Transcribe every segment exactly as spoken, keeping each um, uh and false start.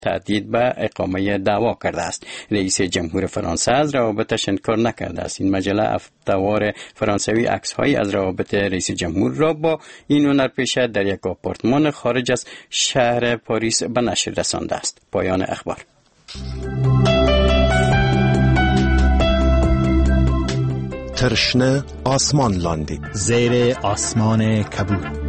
تهدید به اقامه دعوا کرده است. رئیس جمهور فرانسه از روابطش انکار نکرده است. این مجله افتوار فرانسوی عکس‌هایی از روابط رئیس جمهور را با این هنرپیشه در یک آپارتمان خارج از شهر پاریس به نشر رسانده است. پایان اخبار. ترشنه آسمان لاندی زیر آسمان کبود.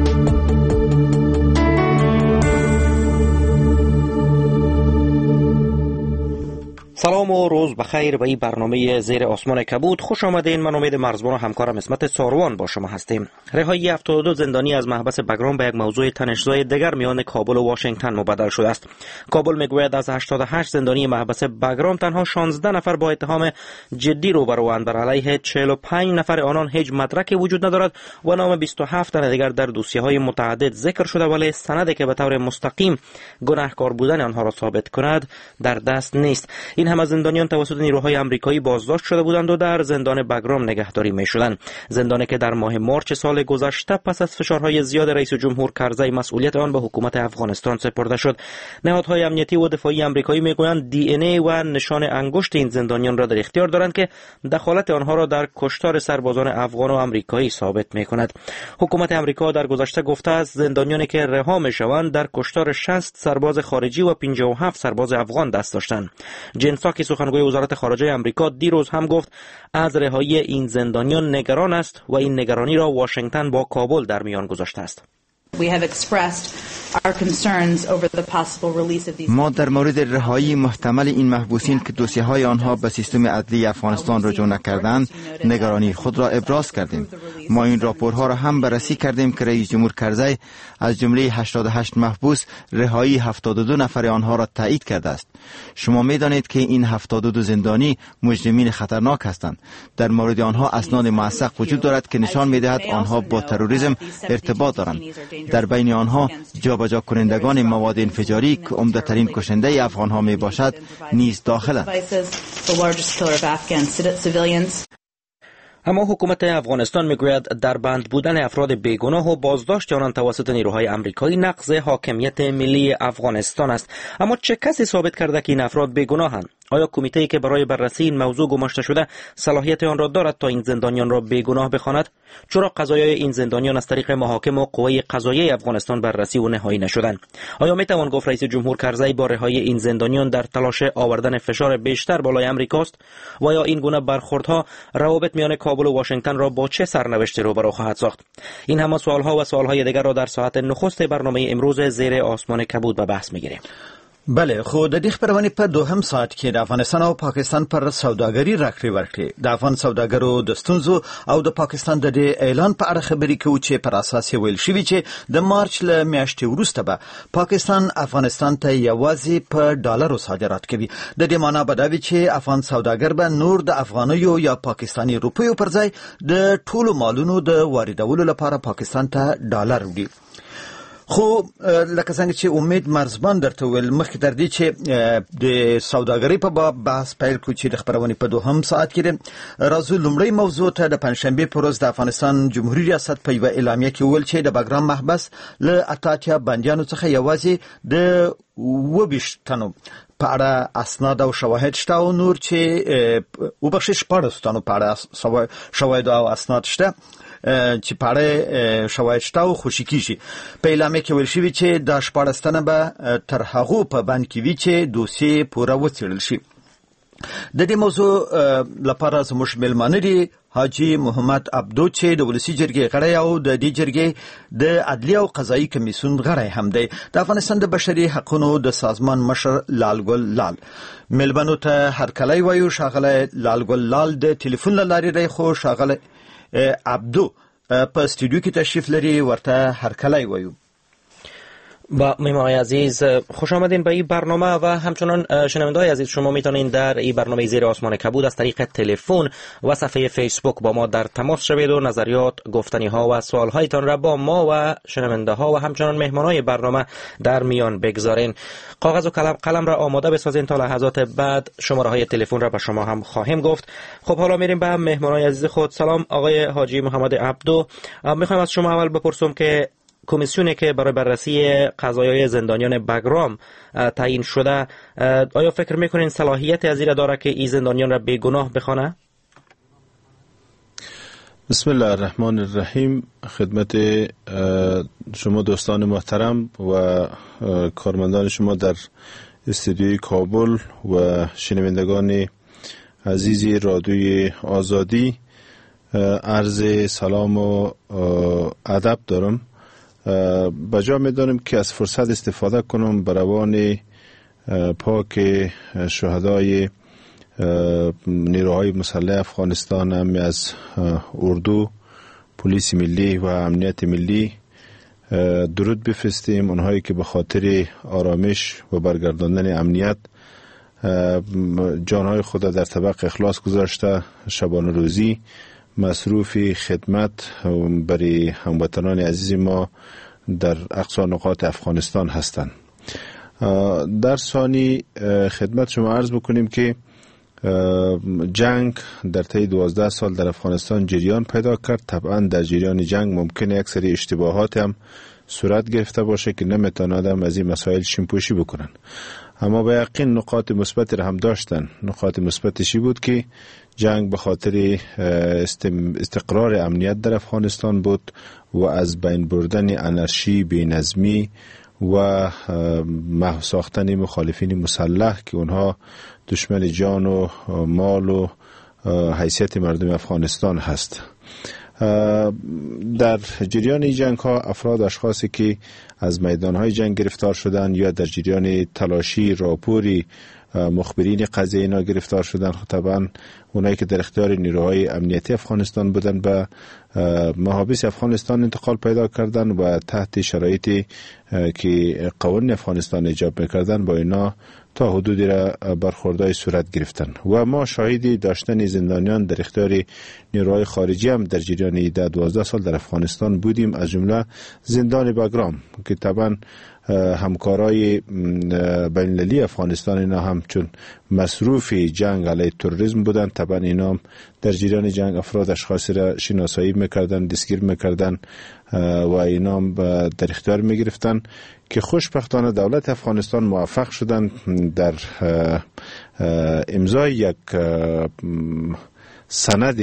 سلام و روز بخیر به این برنامه زیر آسمان کبود. خوش آمدین. من امید مرزبان و همکارم اسمت ساروان با شما هستیم. رهایی هفتاد و دو زندانی از محبس بگرام به یک موضوع تنش‌زای دیگر میان کابل و واشنگتن مبدل شده است. کابل میگوید از هشتاد و هشت زندانی محبس بگرام تنها شانزده نفر با اتهام جدی روبروند، بر علیه چهل و پنج نفر آنان هیچ مدرکی وجود ندارد و نام بیست و هفت تن دیگر در دوسیه‌های متعدد ذکر شده، ولی سندی که به طور مستقیم گناهکار بودن آنها را ثابت کند در دست نیست. این همه زندانیان توسط نیروهای آمریکایی بازداشت شده بودند و در زندان بگرام نگهداری می‌شدند. زندانی که در ماه مارچ سال گذشته پس از فشارهای زیاد رئیس جمهور کرزی مسئولیت آن به حکومت افغانستان سپرده شد. نهادهای امنیتی و دفاعی آمریکایی میگویند دی ان ای و نشان انگشت این زندانیان را در اختیار دارند که دخالت آنها را در کشتار سربازان افغان و آمریکایی ثابت می‌کند. حکومت آمریکا در گذشته گفته است زندانیانی که رها می‌شوند در کشتار شصت سرباز خارجی و پنجاه و هفت سرباز افغان دست داشتند. که سخنگوی وزارت خارجه آمریکا دیروز هم گفت از رهایی این زندانیان نگران است و این نگرانی را واشنگتن با کابل در میان گذاشته است. ما در مورد رهایی محتمل این محبوسین که دوسیه‌های آنها به سیستم عدلی افغانستان رجوع نکردند نگرانی خود را ابراز کردیم. ما این راپورها را هم بررسی کردیم که رئیس جمهور کرزی از جمله هشتاد و هشت محبوس رهایی هفتاد و دو نفر آنها را تایید کرده است. شما می‌دانید که این هفتاد و دو زندانی مجرمین خطرناک هستند. در مورد آنها اسناد موثق وجود دارد که نشان می‌دهد آنها با تروریسم ارتباط دارند. در بین آنها جابجا کنندگان مواد انفجاری که عمده‌ترین کشنده افغان‌ها میباشد نیز داخلند. اما حکومت افغانستان میگوید در بند بودن افراد بیگناه و بازداشت آنان توسط نیروهای آمریکایی نقض حاکمیت ملی افغانستان است. اما چه کسی ثابت کرده که این افراد بیگناهند؟ آیا کمیته‌ای که برای بررسی این موضوع گماشته شده صلاحیت آن را دارد تا این زندانیان را بیگناه بخواند؟ چرا قضایای این زندانیان از طریق محاکم و قوه قضاییه افغانستان بررسی و نهایی نشدند؟ آیا میتوان گفت رئیس جمهور کرزی با رهایی این زندانیان در تلاش آوردن فشار بیشتر بالای آمریکاست؟ و یا این گونه برخوردها روابط میان کابل و واشنگتن را با چه سرنوشتی روبرو خواهد ساخت؟ این همه سوالها و سوالهای دیگر را در ساعت نخست برنامه امروز زیر آسمان کبود به بحث میگیریم. بله، خو د دې خبرونه په دوهم ساعت کې د افغانستان او پاکستان پر سوداګري راکړې ورکړې. د افغان سوداګرو د ستونزو او د پاکستان د دې اعلان په اړه خبرې کوو چې پر اساس ویل شوی چې د مارچ له میاشتې وروسته به پاکستان افغانستان ته یوازې په ډالرو صادرات کوي. د دې معنی به دا وي چې افغان سوداګر به نور د افغانیو یا پاکستانی روپیو پر ځای د ټولو مالونو د واردولو لپاره پاکستان ته ډالر وړي. خو لکه څنګه چې امید مرزبان درته ویل مخکې تر دې چې د سوداګرۍ په باب بحث پیل کړو چې د خبرونې په دوهم ساعت کې راځو لومړی موضوع ته د پنجشنبې په ورځ د افغانستان جمهوریت ریاست په یوه اعلامیه کې وویل چې د بګرام محبس له اته اتیا بندیانو څخه یوازې د اوه ویشت تنو په اړه اسناد او شواهد شته او نور چې وبخښئ شپاړس تنو په اړه شواهد او اسناد شته چې پاره شواهد شته او خوشی کیږي. په اعلامیه کې ویل شوی چې د شپاړس تنه به تر هغو په بند کې وي چې دوسیه پوره وڅېړل شي. د دې موضوع لپاره زموږ میلمانه دي حاجی محمد عبدو چې د ولسی جرګې غړی او د دې جرګې د عدلیه او قضایي کمیسیون غړی هم دی. د افغانستان د بشري حقوقو د سازمان مشر لالګل لال میلمنو ته هرکلی وایو. ښاغلی لالګل لال د ټلیفون له لارې دی، خو ښاغلی عبدو په استودیو کې تشریف لري، ورته هرکلی وایو. با مهمانای عزیز خوش آمدین به این برنامه و همچنان شنونده‌های عزیز شما میتونین در این برنامه زیر آسمان کبود از طریق تلفن و صفحه فیسبوک با ما در تماس شوید و نظریات، گفتنی ها و سوال هایتان را با ما و شنونده ها و همچنان مهمانای برنامه در میان بگذارین. کاغذ و قلم, قلم را آماده بسازین تا لحظات بعد شماره های تلفن را به شما هم خواهیم گفت. خب حالا میریم به مهمانای عزیز خود. سلام آقای حاجی محمد عبدو. میخوایم از شما اول بپرسم که کمیسیونی که برای بررسی قضایای زندانیان بگرام تعیین شده، آیا فکر میکنین صلاحیت از این داره که این زندانیان را بیگناه بخوانه؟ بسم الله الرحمن الرحیم. خدمت شما دوستان محترم و کارمندان شما در استودیوی کابل و شنوندگان عزیزی رادیوی آزادی عرض سلام و ادب دارم. بجا می‌دانم که از فرصت استفاده کنم بر روان پاک شهدای نیروهای مسلح افغانستان، هم از اردو، پلیس ملی و امنیت ملی درود بفرستیم. اونهایی که به خاطر آرامش و برگرداندن امنیت جانهای خود در طبق اخلاص گذاشته، شبانه روزی مصروف خدمت برای هموطنان عزیز ما در اقصا نقاط افغانستان هستند. در ثانی خدمت شما عرض بکنیم که جنگ در طی دوازده سال در افغانستان جریان پیدا کرد. طبعا در جریان جنگ ممکنه یک سری اشتباهات هم صورت گرفته باشه که نمیتونادم از این مسائل شیمپوشی بکنن، اما به یقین نقاط مثبت را هم داشتن. نقاط مثبتشی بود که جنگ به خاطر استقرار امنیت در افغانستان بود و از بین بردن انارشی، بی‌نظمی و محو ساختن مخالفین مسلح که اونها دشمن جان و مال و حیثیت مردم افغانستان هست. در جریان جنگ ها افراد اشخاصی که از میدان های جنگ گرفتار شدن یا در جریان تلاشی راپوری مخبرین قضیه اینا گرفتار شدن، طبعا اونایی که در اختیار نیروهای امنیتی افغانستان بودن به محابس افغانستان انتقال پیدا کردن و تحت شرایطی که قوانین افغانستان ایجاب میکردن با اینا تا حدودی را برخوردهای صورت گرفتن و ما شاهدی داشتن زندانیان در اختیار نیروهای خارجی هم در جریان ده دوازده سال در افغانستان بودیم، از جمله زندان بگرام که طبعا همکارای بین‌المللی افغانستان اینا هم چون مصروف جنگ علیه تروریسم بودن، طبعا اینا هم در جریان جنگ افراد اشخاصی را شناسایی میکردن، دستگیر میکردن و اینا هم در اختیار میگرفتن که خوشبختانه دولت افغانستان موفق شدن در امضای یک سند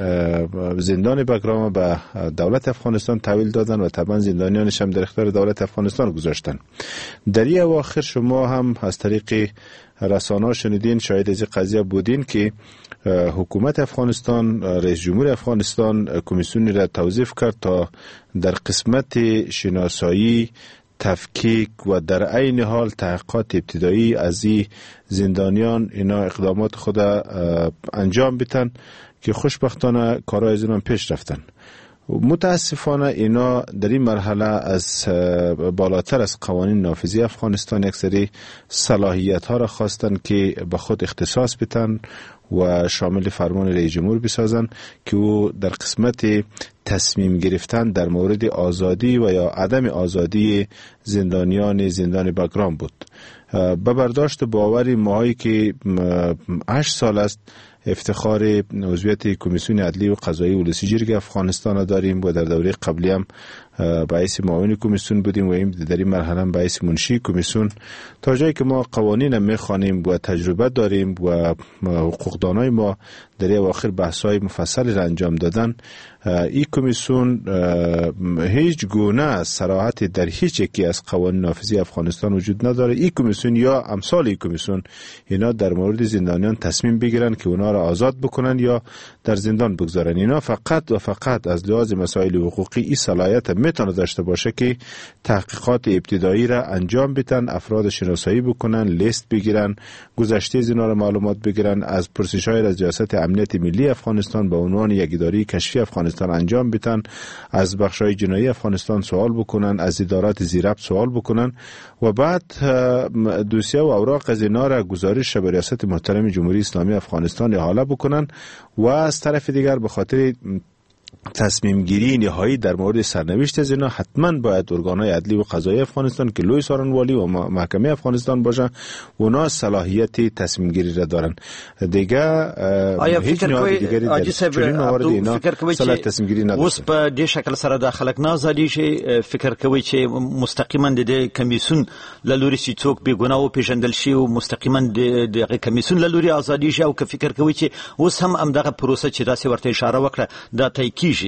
زندان بگرام به دولت افغانستان تحویل دادن و طبعا زندانیانش هم در اختیار دولت افغانستان گذاشتن. در این اواخر شما هم از طریق رسانه‌ها شنیدین، شاید از این قضیه بودین که حکومت افغانستان، رئیس جمهور افغانستان کمیسیونی را توظیف کرد تا در قسمت شناسایی، تفکیک و در عین حال تحقیقات ابتدایی از این زندانیان اینا اقدامات خود انجام بدن که خوشبختانه کارهای از اینا پیش رفتن. متاسفانه اینا در این مرحله از بالاتر از قوانین نافذی افغانستان یک سری صلاحیت ها را خواستن که به خود اختصاص بدن و شامل فرمان رئیس جمهور بسازن که او در قسمت تصمیم گرفتن در مورد آزادی و یا عدم آزادی زندانیان زندان بگرام بود. به برداشت باوری ماهایی که هشت سال است افتخار عضویت کمیسیون عدلی و قضایی ولسی جرگه افغانستان داریم و در دوره قبلی هم باعث معاون کمیسیون بودیم و این در این مرحله هم باعث منشی کمیسیون. تا جایی که ما قوانین هم میخوانیم و تجربه داریم و حقوقدانای ما در اواخر بحث‌های مفصلی را انجام دادن، این کمیسیون هیچ گونه صراحت در هیچ یکی از قوانین نافذی افغانستان وجود نداره. این کمیسیون یا امثال این کمیسیون اینا در مورد زندانیان تصمیم بگیرن که اونا را آزاد بکنن یا در زندان بگذارن. اینا فقط و فقط از لحاظ مسائل حقوقی این صلاحیت میتونه داشته باشه که تحقیقات ابتدایی را انجام بدن، افراد شناسایی بکنن، لیست بگیرن، گذشته از اینا را معلومات بگیرن، از پرسش‌های از ریاست امنیت ملی افغانستان به عنوان یک اداره کشفی افغانستان انجام بدن، از بخش‌های جنایی افغانستان سوال بکنن، از ادارات زیربط سوال بکنن و بعد دوسیه و اوراق از اینا را گزارش به ریاست محترم جمهوری اسلامی افغانستان احاله بکنن و از طرف دیگر به خاطر تصمیم گیری نهایی در مورد سرنوشت از اینا حتما باید ارگان‌های عدلی و قضایی افغانستان که لوی سارنوالی و محکمه افغانستان باشه، اونا صلاحیت تصمیم گیری را دارن. دیگه هیچ نهاد دیگری در چنین موارد اینا صلاحیت تصمیم گیری نداره. اوس په دې شکل سره د خلک نه ازادي شي، فکر کوي چې مستقیما د کمیسیون لوري چې څوک بې ګناه وپېژندل شي او مستقیما د کمیسیون لوري ازادي شي، او که فکر کوي چې اوس هم همدغه پروسه چې داسې ورته اشاره وکړه دا طی کیږي.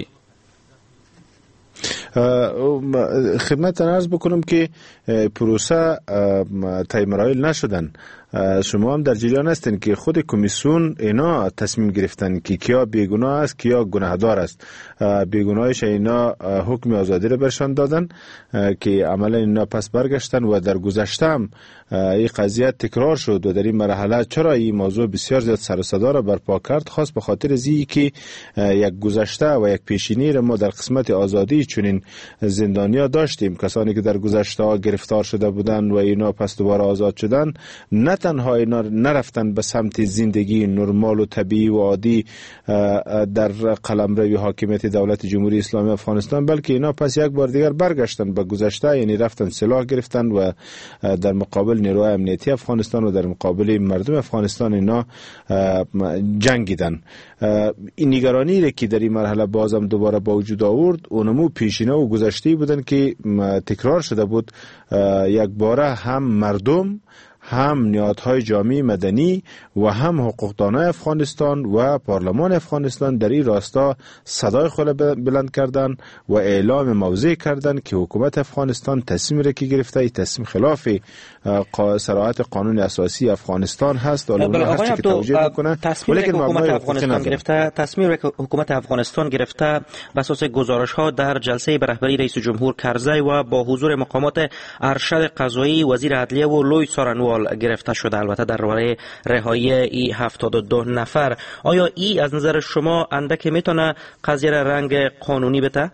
خدمت عرض بکنم که پروسه طی مراحل نشدن. شما هم در جریان هستین که خود کمیسیون اینا تصمیم گرفتن که کیا بیگناه است کیا گناهدار است. بیگناهش اینا حکم آزادی را برشان دادن که عملا اینا پس برگشتن و در گذشته هم این قضیه تکرار شد و در این مرحله چرا این موضوع بسیار زیاد سر و صدا را برپا کرد، خاص به خاطر زی که یک گذشته و یک پیشینی را ما در قسمت آزادی چنین زندانیا داشتیم. کسانی که در گذشته گرفتار شده بودند و اینا پس دوباره آزاد شدن، نه تنها اینا نرفتن به سمت زندگی نرمال و طبیعی و عادی در قلمرو حاکمیت دولت جمهوری اسلامی افغانستان، بلکه اینا پس یک بار دیگر برگشتن به گذشته، یعنی رفتن سلاح گرفتن و در مقابل نیروهای امنیتی افغانستان و در مقابل مردم افغانستان اینا جنگیدن. این نگرانی را که در این مرحله بازم دوباره با وجود آورد، اونمو پیشینه و گذشته بودن که تکرار شده بود. یک باره هم مردم، هم نهادهای جامعه مدنی و هم حقوقدانای افغانستان و پارلمان افغانستان در این راستا صدای خود بلند کردند و اعلام موضع کردند که حکومت افغانستان تصمیم را که گرفته این تصمیم خلاف صراحت قانون اساسی افغانستان هست. بله آقای عبدو، تصمیم که حکومت افغانستان گرفته تصمیم که حکومت افغانستان گرفته بر اساس گزارش ها در جلسه به رهبری رئیس جمهور کرزی و با حضور مقامات ارشد قضایی، وزیر عدلیه و لوی سارنوال گرفته شده، البته در باره رهایی ای هفتاد و دو نفر. آیا ای از نظر شما اندک میتونه قضیه را رنگ قانونی بده؟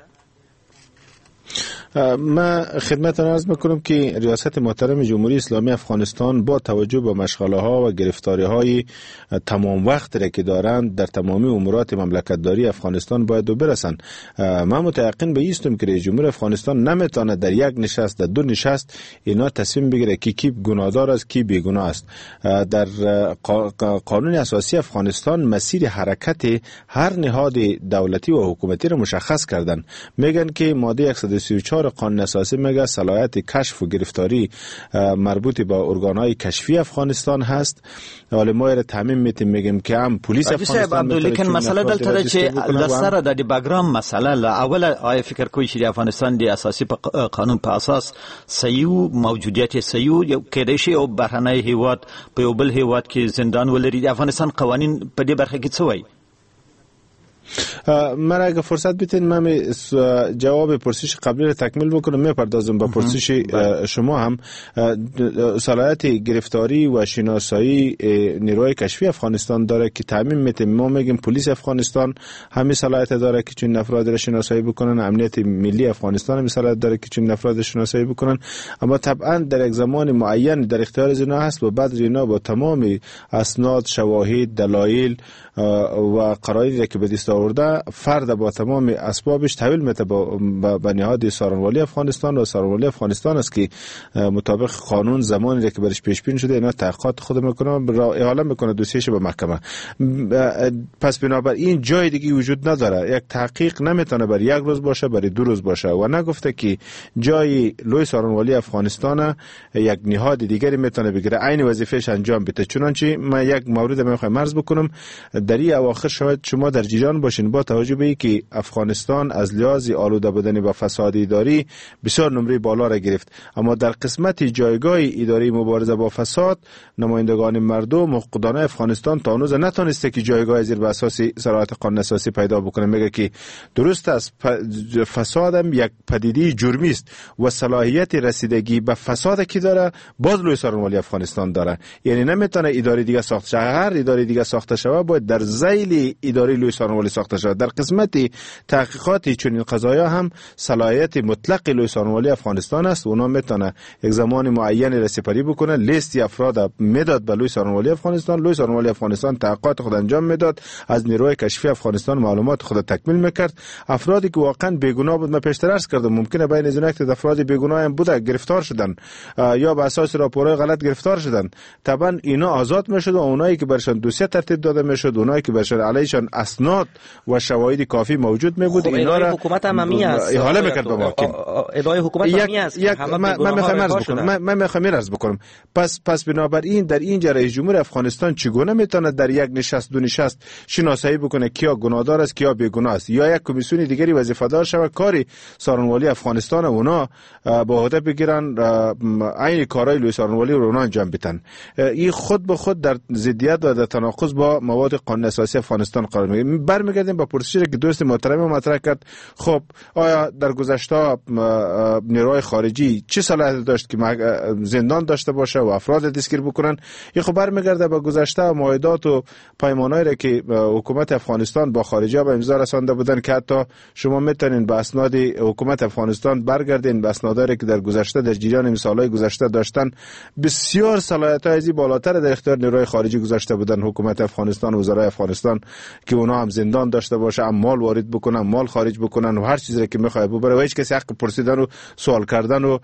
من خدمتتان عرض میکنم که ریاست محترم جمهوری اسلامی افغانستان با توجه به مشغله ها و گرفتاری های تمام وقت را که دارند در تمامی امورات مملکتداری افغانستان باید دو برسن. من متيقن به ایستم که رئیس جمهور افغانستان نمیتونه در یک نشست در دو نشست اینا تصمیم بگیره که کی گناهدار است کی بیگناه است. در قانون اساسی افغانستان مسیر حرکت هر نهاد دولتی و حکومتی را مشخص کردن. میگن که ماده صد و سی و چهار قانون اساسی میگه صلاحیت کشف و گرفتاری مربوط به ارگانهای کشفی افغانستان هست. حالا ما را تعمیم میتیم میگیم که هم پلیس افغانستان، لیکن مسئله دلته چې لسره د باګرام مسئله لا اول آیا فکر کوي چې د افغانستان د اساسي قانون په اساس صحیح موجودیت صحیح کېدای شي او بهرنۍ هیواد په یو بل هیواد کې زندان ولري. د افغانستان قوانین په دې برخه کې څه وایي؟ من اگه فرصت بدین من جواب پرسش قبلی رو تکمیل بکنم، میپردازم به پرسش شما. هم صلاحیت گرفتاری و شناسایی نیروهای کشفی افغانستان داره که تعمیم میتیم. ما میگیم پلیس افغانستان همین صلاحیت داره که چون افراد را شناسایی بکنن، امنیت ملی افغانستان همین صلاحیت داره که چون افراد را شناسایی بکنن، اما طبعا در یک زمان معین در اختیار اینا هست و بعد اینا با تمام اسناد، شواهد، دلایل و قرائنی که به دست آورده فرد با تمام اسبابش تحویل میده به نهاد سارنوالی افغانستان و سارنوالی افغانستان است که مطابق قانون زمانی که برش پیش بین شده اینا تحقیقات خود میکنه را اعلام میکنه دوسیهش به محکمه. پس بنابراین جای دیگه وجود نداره. یک تحقیق نمیتونه بر یک روز باشه، برای دو روز باشه و نگفته که جای لوی سارنوالی افغانستان یک نهاد دیگری میتونه بگیره عین وظیفهش انجام بده. چنانچه من یک مورد میخوام عرض بکنم. در این اواخر شاید شما در جریان باشین با توجه به اینکه افغانستان از لحاظ آلوده بودن و فساد اداری بسیار نمره بالا را گرفت، اما در قسمت جایگاه اداری مبارزه با فساد نمایندگان مردم و حقوقدانای افغانستان تا هنوز نتونسته که جایگاه زیر به اساس صلاحیت قانون اساسی پیدا بکنه. میگه که درست است فساد هم یک پدیده جرمی است و صلاحیت رسیدگی به فساد کی داره باز لوی سارنوالی افغانستان داره. یعنی نمیتونه اداره دیگه ساخته شه. هر اداره دیگه ساخته شود باید در ذیل اداره لوی سارنوالی ساخته شود. شود. در قسمت تحقیقات چنین قضایا هم صلاحیت مطلق لوی سخنوری افغانستان است. اونا میتونه یک زمان معینی را سپری بکنه، لیستی افراد میداد به لوی سخنوری افغانستان. لوی سخنوری افغانستان تحقیقات خود انجام میداد، از نیروی کشفی افغانستان معلومات خود تکمیل میکرد. افرادی که واقعا بیگناه بود، من پیشتر عرض کردم ممکنه بین از یک افراد بیگناه هم بوده گرفتار شدن یا به اساس راپورهای غلط گرفتار شدن، طبعا اینا آزاد میشد و اونایی که برشان دوسیه ترتیب داده میشد، اونایی که برشان علیشان اسناد و شواهد کافی موجود می بود، اینا را حکومت هم می است احاله میکرد به محاکم. ادعای حکومت هم می است که همه من عرض بکنم من میخوام عرض بکنم پس پس بنابراین در اینجا رئیس جمهور افغانستان چگونه میتونه در یک نشست دو نشست شناسایی بکنه کیا گناهدار است کیا بیگناه است، یا یک کمیسیون دیگری وظیفه دار شود کاری سخنوری افغانستان اونا به عهده بگیرن، عین کارهای لوی سخنوری رو اونا انجام بدن. این خود به خود در ضدیت و در تناقض با مواد قانون اساسی افغانستان قرار میگیره. برمیگردیم به پرسشی که دوست محترم مطرح کرد، خب آیا در گذشته نیروهای خارجی چه صلاحیت داشت که زندان داشته باشه و افراد دستگیر بکنن؟ این خب برمیگرده به گذشته معاهدات و پیمانایی را که حکومت افغانستان با خارجی‌ها به امضا رسانده بودن که حتی شما میتونین به اسناد حکومت افغانستان برگردین، به اسنادی که در گذشته در جریان سالهای گذشته داشتن. بسیار صلاحیت‌های ازی بالاتر در اختیار نیروهای خارجی گذاشته بودن حکومت افغانستان و وزرای افغانستان که اونا هم زندان داشته باشه، هم مال وارد بکنن، مال خارج بکنن و هر چیزی که میخواد ببره و هیچ کسی حق پرسیدن و سوال کردن و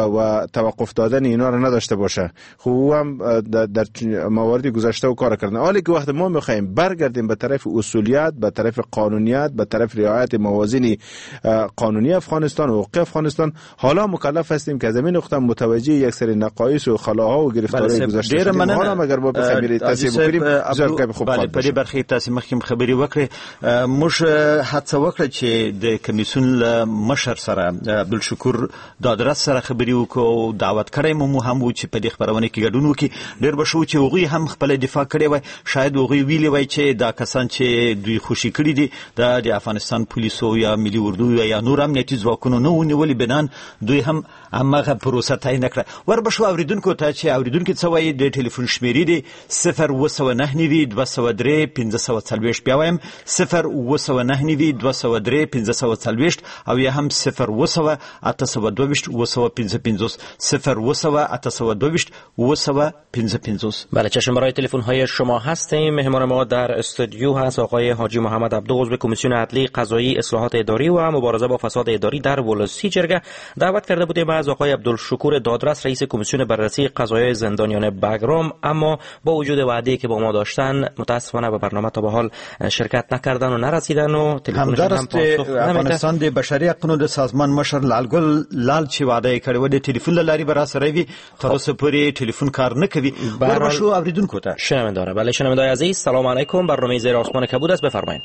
و توقف دادن اینا رو نداشته باشه. خب هم در, در مواردی گذشته و کار کردن. حالی که وقت ما میخوایم برگردیم به طرف اصولیت، به طرف قانونیت، به طرف رعایت موازین قانونی افغانستان و حقوق افغانستان، حالا مکلف هستیم که از این نقطه متوجه یک سری نقایص و خلاها و گرفتاری گذشته شدیم. ما هم اگر با بخمیر تصحیح بکنیم بسیار خوب خواهد باشه. په برخه تاسو مخکې خبري وکړه، موږ هڅه وکړه چې د کمیسیون مشر سره عبدالشکور دادرس سره خبري وکړو، دعوت کړی مو هم و چې په دې خبرونه کې ګډون وکړي. ډېر به شو چې هغوی هم خپل دفاع کړی وای، شاید هغوی ویلي وای چې دا کسان چې دوی خوشي کړي دي د افغانستان پولیسو یا ملي اردو یا نور امنیتي ځواکونو نه ونیولي، بنان دوی هم همغه پروسه تعیین کړه. ور به شو اوریدونکو ته چې اوریدونکو څه وایي د ټلیفون شمیرې دی صفر اوه سوه نهه نوي دوه سوه درې پنځه سوه څلوېښت، بیا وایم صفر اوه سوه نهه نوي دوه سوه درې پنځه سوه څلوېښت او یا هم صفر اوه سوه اته سوه دوه ویشت اوه سوه پنځه پنځوس صفر اوه سوه اته سوه دوه ویشت اوه سوه پنځه پنځوس. بله، چشم برای تلفن های شما هستیم. مهمان ما در استودیو هست آقای حاجی محمد عبدو، عضو کمیسیون عدلی قضایی اصلاحات اداری و مبارزه با فساد اداری در ولسی جرگه. دعوت کرده بودیم از آقای عبدالشکور دادرس، رئیس کمیسیون بررسی قضایای زندانیان بگرام، اما با وجود وعده‌ای که با ما داشتن متاسفانه به برنامه تا به حال شرکت نکردن و نرسیدن و تلفنشون هم پاسخ افغانستان د بشري حقوقو د سازمان مشر لالګل لال چې وعده کړی و د ټلیفون لاري برا سره وی تر اوسه پورې ټلیفون کار نه کوي. برابر شو اوریدونکو ته شنونداره. بله شنوندای عزیز، سلام علیکم. برنامه زیر آسمان کبود است، بفرمایید.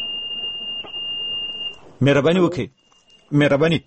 مهرباني وکړئ. مهرباني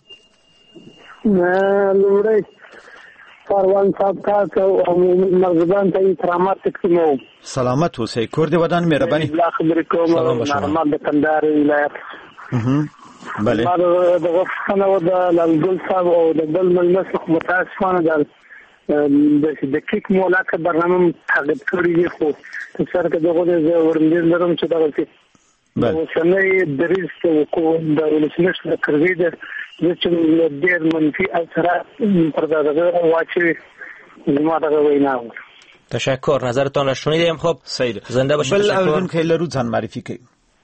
لوړی کاروان صاحب تاسو او مرغدان ته احترامات تقسیموم. سلامت اوسئ. کور دې ودان. مهرباني. خبرې کوم نارمل د کندهار ولایت. بله. ما د غوښتنه و د لالګل صاحب او د بل مجلس متاسفانه د د دقیق مولاقات برنامه تعقیب کړی دی، خو سره که دغه د ورندیر لرم چې دغه کې اوسنۍ دریځ کو د ولسمشر د کړی دی چې ډېر منفي اثرات پر دغه واچي. ما دغه وینا تشکر، نظرتان را شنیدیم. خب سید زنده باشید. بل اوریدونکو لرو ځان معرفي کړئ.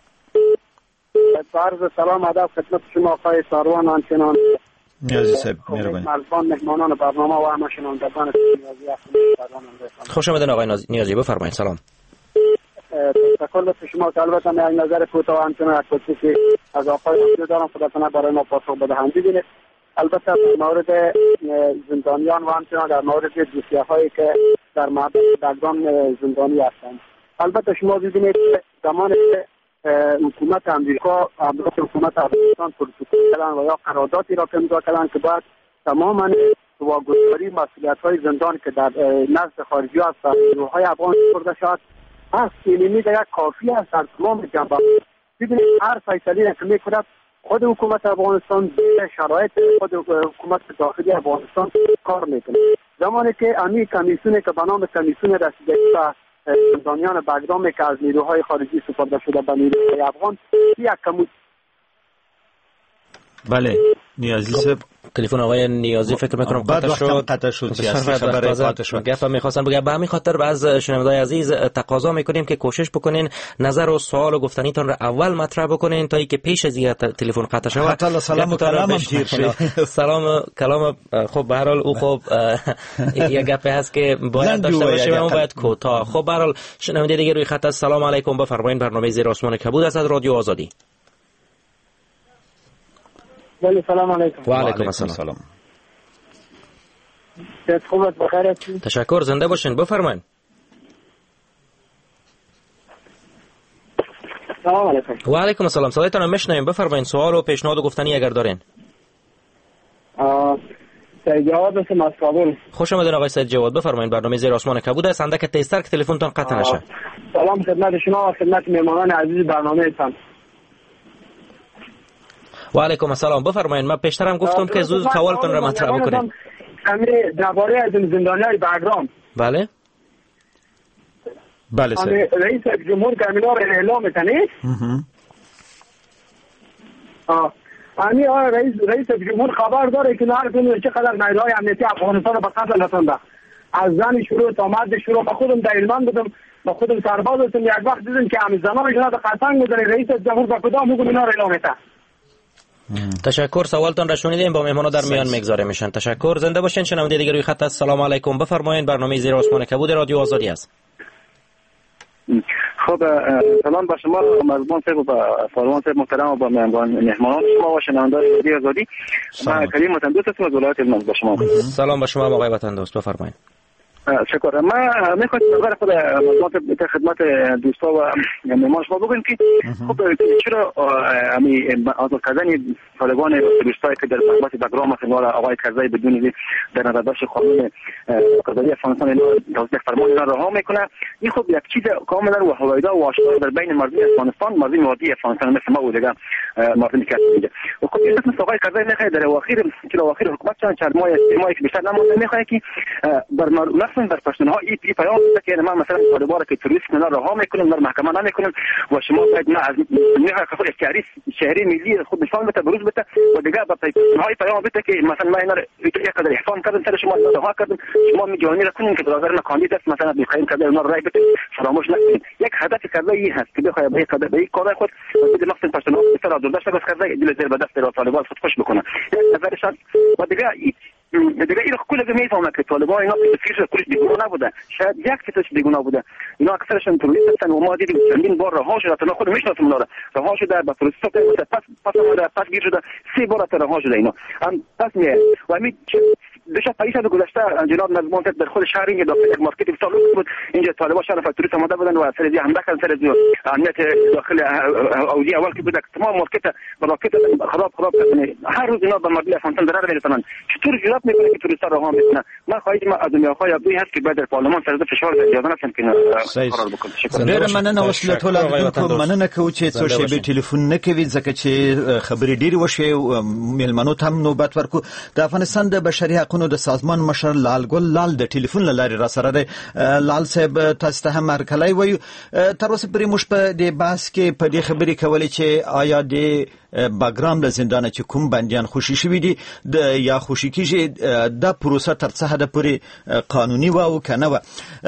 عرض سلام ادب خدمت شما آقای ساروان آنچنان نیازی صاحب. مهربانی. مردان مهمانان برنامه و همه شنوندگان نیازی خوش آمدید آقای نیازی، بفرمایید. سلام. تکل شما که البته من یک نظر کوتاه همچنان یک پرسشی از آقای آقای دارم خداتنا برای ما پاسخ بدهند. ببینید البته در مورد زندانیان و همچنان در مورد دوسیه هایی که در محبس بگرام زندانی هستند، البته شما ببینید زمان حکومت امریکا امروز حکومت افغانستان پروتکل کردن و یا قراردادی را که امضا کردن که باید تماما واگذاری مسئولیت‌های زندان که در نزد خارجی است و نیروهای افغان سپرده شود است. اینمی دیگر کافی است در تمام جنبه. ببینید هر فیصله که می‌کند خود حکومت افغانستان به شرایط خود حکومت داخلی افغانستان کار میکنه. زمانی که امی کمیسیونی که به نام کمیسیون رسیدگی و زندانیان بگرام که از نیروهای خارجی سپرده شده به نیروهای افغان یک کمو. بله نیازی صاحب تلفن آقای نیازی فکر میکنم قطع شد قطع شد سیاسی خبر قطع شد. گپ میخواستم بگم به همین خاطر باز شنوندای عزیز تقاضا میکنیم که کوشش بکنین نظر و سوال و گفتنیتون را اول مطرح بکنین تا اینکه پیش از اینکه تلفن قطع شود حتی سلام و کلام هم تیر شه. سلام کلام خب به هر حال او خب یک گپ هست که باید داشته باشیم اون باید کوتاه. خب به هر حال شنونده دیگه روی خط. سلام علیکم، بفرمایید. برنامه زیر آسمان کبود است از رادیو آزادی. بله سلام علیکم. و علیکم السلام. خوبت بخیر هستید؟ تشکر، زنده باشین. بفرمایید. سلام علیکم. و علیکم السلام. صدایتان رو میشنویم. بفرمایید سوال و پیشنهاد و گفتنی اگر دارین. سید جواد هستم از کابل. خوش آمدید آقای سید جواد. بفرمایید برنامه زیر آسمان کبود است. اندک تیزتر که تلفنتون قطع نشه. سلام خدمت شما و خدمت مهمانان عزیز برنامه تان. و علیکم السلام. بفرمایید. من پیشترم گفتم که زود سوالتون را مطرح بکنید. همین درباره از زندانیای بگرام. بله بله سر رئیس جمهور کمیلا را اعلام کنید. آه همین رئیس رئیس جمهور خبر داره که هر کدوم چقدر نیروهای امنیتی افغانستان به قتل رسانده. از زن شروع تا مرد شروع. با خودم در علمان بودم، با خودم سرباز هستم. یک وقت دیدم که همین زنان جناب قطنگ می‌ذاره رئیس جمهور با کدام حکم اینا را اعلام می‌کنه. تشکر، سوالتون را شنیدیم. با مهمانا در میان میگذاره میشن. تشکر، زنده باشین. شنونده دیگه روی خط است. سلام علیکم، بفرمایید. برنامه زیر آسمان کبود رادیو آزادی است. خب سلام با شما مرزبان صاحب و با فاروان صاحب محترم و با مهمانان شما و شنوندگان رادیو آزادی. من کریم وطن دوست هستم از ولایت هلمند. با شما سلام با شما آقای وطن دوست. بفرمایید. شکر. ما میخوایم نظر خود مرزبان به خدمت دوستا و مهمان شما بگویم که خب چرا امی آزاد کردن طالبان تروریستایی که در محبت بگرام هستند آقای کرزی بدون در نظر داشت قانون قضایی افغانستان دوازده فرمان را رها میکنه. این خب یک چیز کاملا و هویدا و آشکار در بین مردم افغانستان مردم عادی افغانستان مثل ما و دیگه مردمی که هستند. و خب این مثل آقای کرزی میخواد در اواخر که اواخر حکومت چند چند ماه ماهی که بیشتر نمونده میخواد که بر مثلا در پشتونها این پیام بده که ما مثلا طالبان که تروریست نه رها میکنیم در محکمه نمیکنیم و شما باید ما از میخواد خود اختیاری شهری ملی خود نشان بده بروز بده و دیگه با های پیام بده که مثلا ما اینا یک قدر احسان کردن سر شما رها کردن شما میگونی را کنین که برادر کاندید است مثلا بخواین کردن اونا رای بده فراموش نکنین. یک هدف کرده این هست که بخواد به قدر به کار خود به مقصد پشتونها سر داشته باشه کرده دل زیر به دست را طالبان خود خوش بکنه. نظرش و دیگه دیگه این کل میفهمه که طالبان اینا فکرش کلش دیگونه نبوده. شاید یک چیزش دیگونه بوده. اینا اکثرشون تروریست هستن و ما دیدیم چندین بار رها شده. تا خود میشناسم اونا رها شده با تروریستا که پس پس اومده پس گیر شده سه بار رها شده اینا. هم پس میه و همین دو پاییز گذشته جناب نظمان در خود شهر اینجا داخل یک مارکت افتاد بود. اینجا طالبان شهر تروریست آمده بودن و سر حمله کردن سر امنیت داخل اودی اول که بود تمام مارکت مارکت خراب خراب کردن. هر روز اینا به مردم افغانستان ضرر میرسونن. چطور جرأت میکنه که تروریستا رها میکنه؟ ما خواهید ما از میاخوای ابدی هست که بعد در پارلمان سر فشار اجازه نشن که قرار بکنه. ډیر مننه وسله ټول اړیکو مننه کوي چې څو شی به ټلیفون نه کوي ځکه چې خبرې ډیر وشي ملمنو تم نوبت ورکو. د افغانستان د بشري حقوقو د سازمان مشر لال ګل لال د ټلیفون لاري را سره دی. لال صاحب تاسو ته هم هرکلی وایو. تر اوسه پرې موږ په دې بحث کې په دې خبرې کولې چې آیا د بګرام له زندان چې کوم بنديان خوشي شوي دي د یا خوشي کیږي د پروسه تر څه حد پورې قانوني و او کنه و.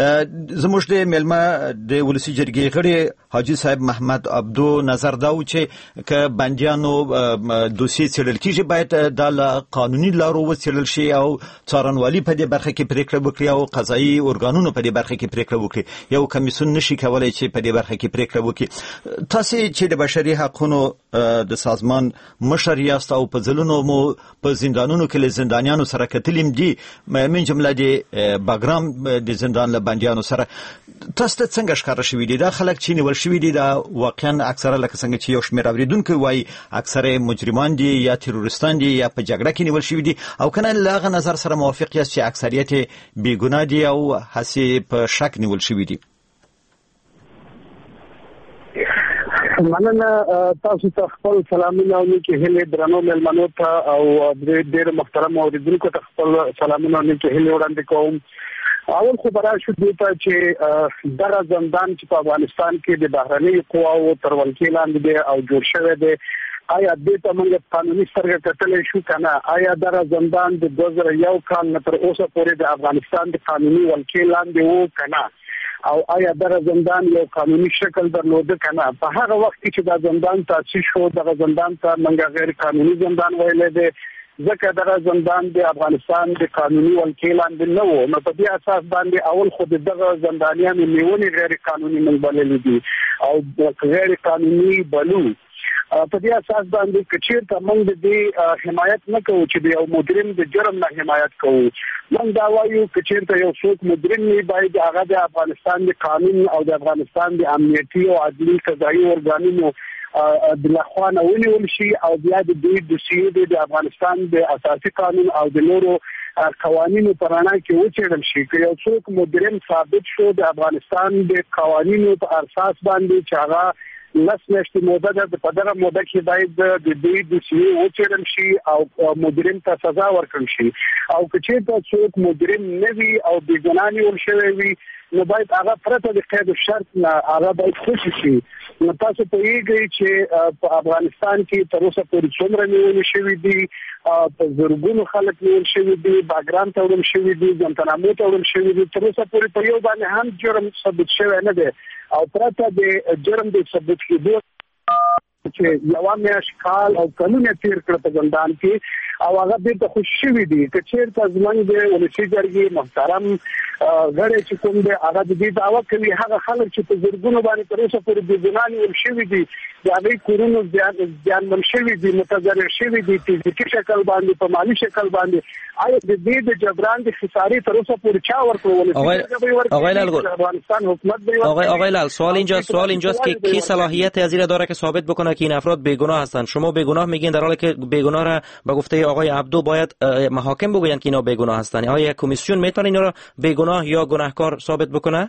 زموږ د ملما د ولسی جرګې غړي حاجی صاحب محمد عبدو نظر دا و چې ک بنديانو دوسیې څېړل کیږي باید د قانوني لارو وڅېړل شي او څارنوالي په دې برخه کې پریکړه وکړي او قضایي ارګانونو په دې برخه کې پریکړه وکړي. یو کمیسیون نشي کولای چې په دې برخه کې پریکړه وکړي. تاسو چې د بشري حقوقو د سازمان مشر یاست او په ځلونو مو په زندانونو کې له زندانیانو سره کتلیم دي من جمله د بګرام د زندان له بنديانو سره تاسو ته څنګه ښکار شوی دي دا خلک چې نیول شوی دي دا واقعا اکثره لکه څنګه چې یو شمېر اوریدونکو وایي اکثره مجرمان دي یا تروریستان دي یا په جګړه کې نیول شوی دي او کنه لاغه نظر سره موافق یاست چې اکثریت بیګناه دي او هسي په شک نیول شوی دي. مننه تاسو ته خپل سلامونه او کې هلي درنو ملمنو ته او ډېر محترم اوریدونکو ته خپل سلامونه او کې هلي وړاندې کوم. اول خو برای شو دیتا چې دغه زندان چې په افغانستان کې د بهرني قواو تر ولکې لاندې دی او جوړ شوی دی آیا دې ته موږ قانوني سترګې کتلې شو کنه آیا دغه زندان د دوه زره یو کال نه تر اوسه پورې د افغانستان د قانوني ولکې لاندې وو کنه او آیا دغه زندان یو قانوني شکل درلوده کنه په هغه وخت چې دا زندان تاسیس شو دغه زندان ته موږ غیر قانوني زندان ویل دي ځکه دغه زندان د افغانستان د قانوني ولکې لاندې نه وو نو په دې اساس باندې اول خود دغه زندانیانو نیولې غیر قانوني منبلل دي او غیر قانوني بلو په دې اساس باندې کچیر ته موږ د حمایت نه کوو چې د یو مجرم د جرم نه حمایت کوو موږ دا وایو کچیر ته یو څوک مجرم نه باید هغه د افغانستان د قانون او د افغانستان د امنیتي او عدلي قضایي ارګانونو د لخوانه ونیول شي او بیا د دوی د سیو د افغانستان د اساسي قانون او د نورو قوانینو پرانا کې وچېړل شي که یو څوک مجرم ثابت شو د افغانستان د قوانینو په اساس باندې چې هغه لس میاشتې موده ده په دغه موده کې باید د دوی د سیو وچېړل شي او مجرم ته سزا ورکړل شي او که چېرته څوک مجرم نه وي او بې ګناه نیول شوی وي نو باید هغه پرته د قید شرط نه هغه باید خوشي شي نو تاسو پوهیږئ چې په افغانستان کې تر اوسه پورې څومره نیول شوي دي په زرګونو خلک نیول شوي دي باګرام ته وړل شوي دي ګوانتانامو ته وړل شوي دي تر اوسه پورې په یو باندې هم جرم ثبت شوی نه دی او پرته د جرم د ثبت کېدو چې یو میاشت کال او کلونه تیر کړ په زندان کې او هغه بیرته خوشي شوي دي که چېرته زموږ د ولسي جرګې محترم غړي چې کوم دی هغه د دې دعوه کوي هغه خلک چې په زرګونو باندې تر اوسه پورې بې ګناه نیول شوي دي د هغوی کورونو زیانمن شوي دي متضرر شوي دي فزیکي شکل باندې په مالي شکل باندې آیا د دې د جبران د خسارې تر اوسه پورې چا ورکړو آقای لال افغانستان حکومت دی آقای آقای لال سوال اینجا سوال اینجاست که کی صلاحیت از این داره که ثابت بکنه که این افراد بیگناه هستند شما بیگناه میگین در حالی که بیگناه را به گفته آقای عبدو باید محاکم بگویند که اینا بیگناه هستند آیا کمیسیون میتونه اینا را بیگناه یا گناهکار ثابت بکنه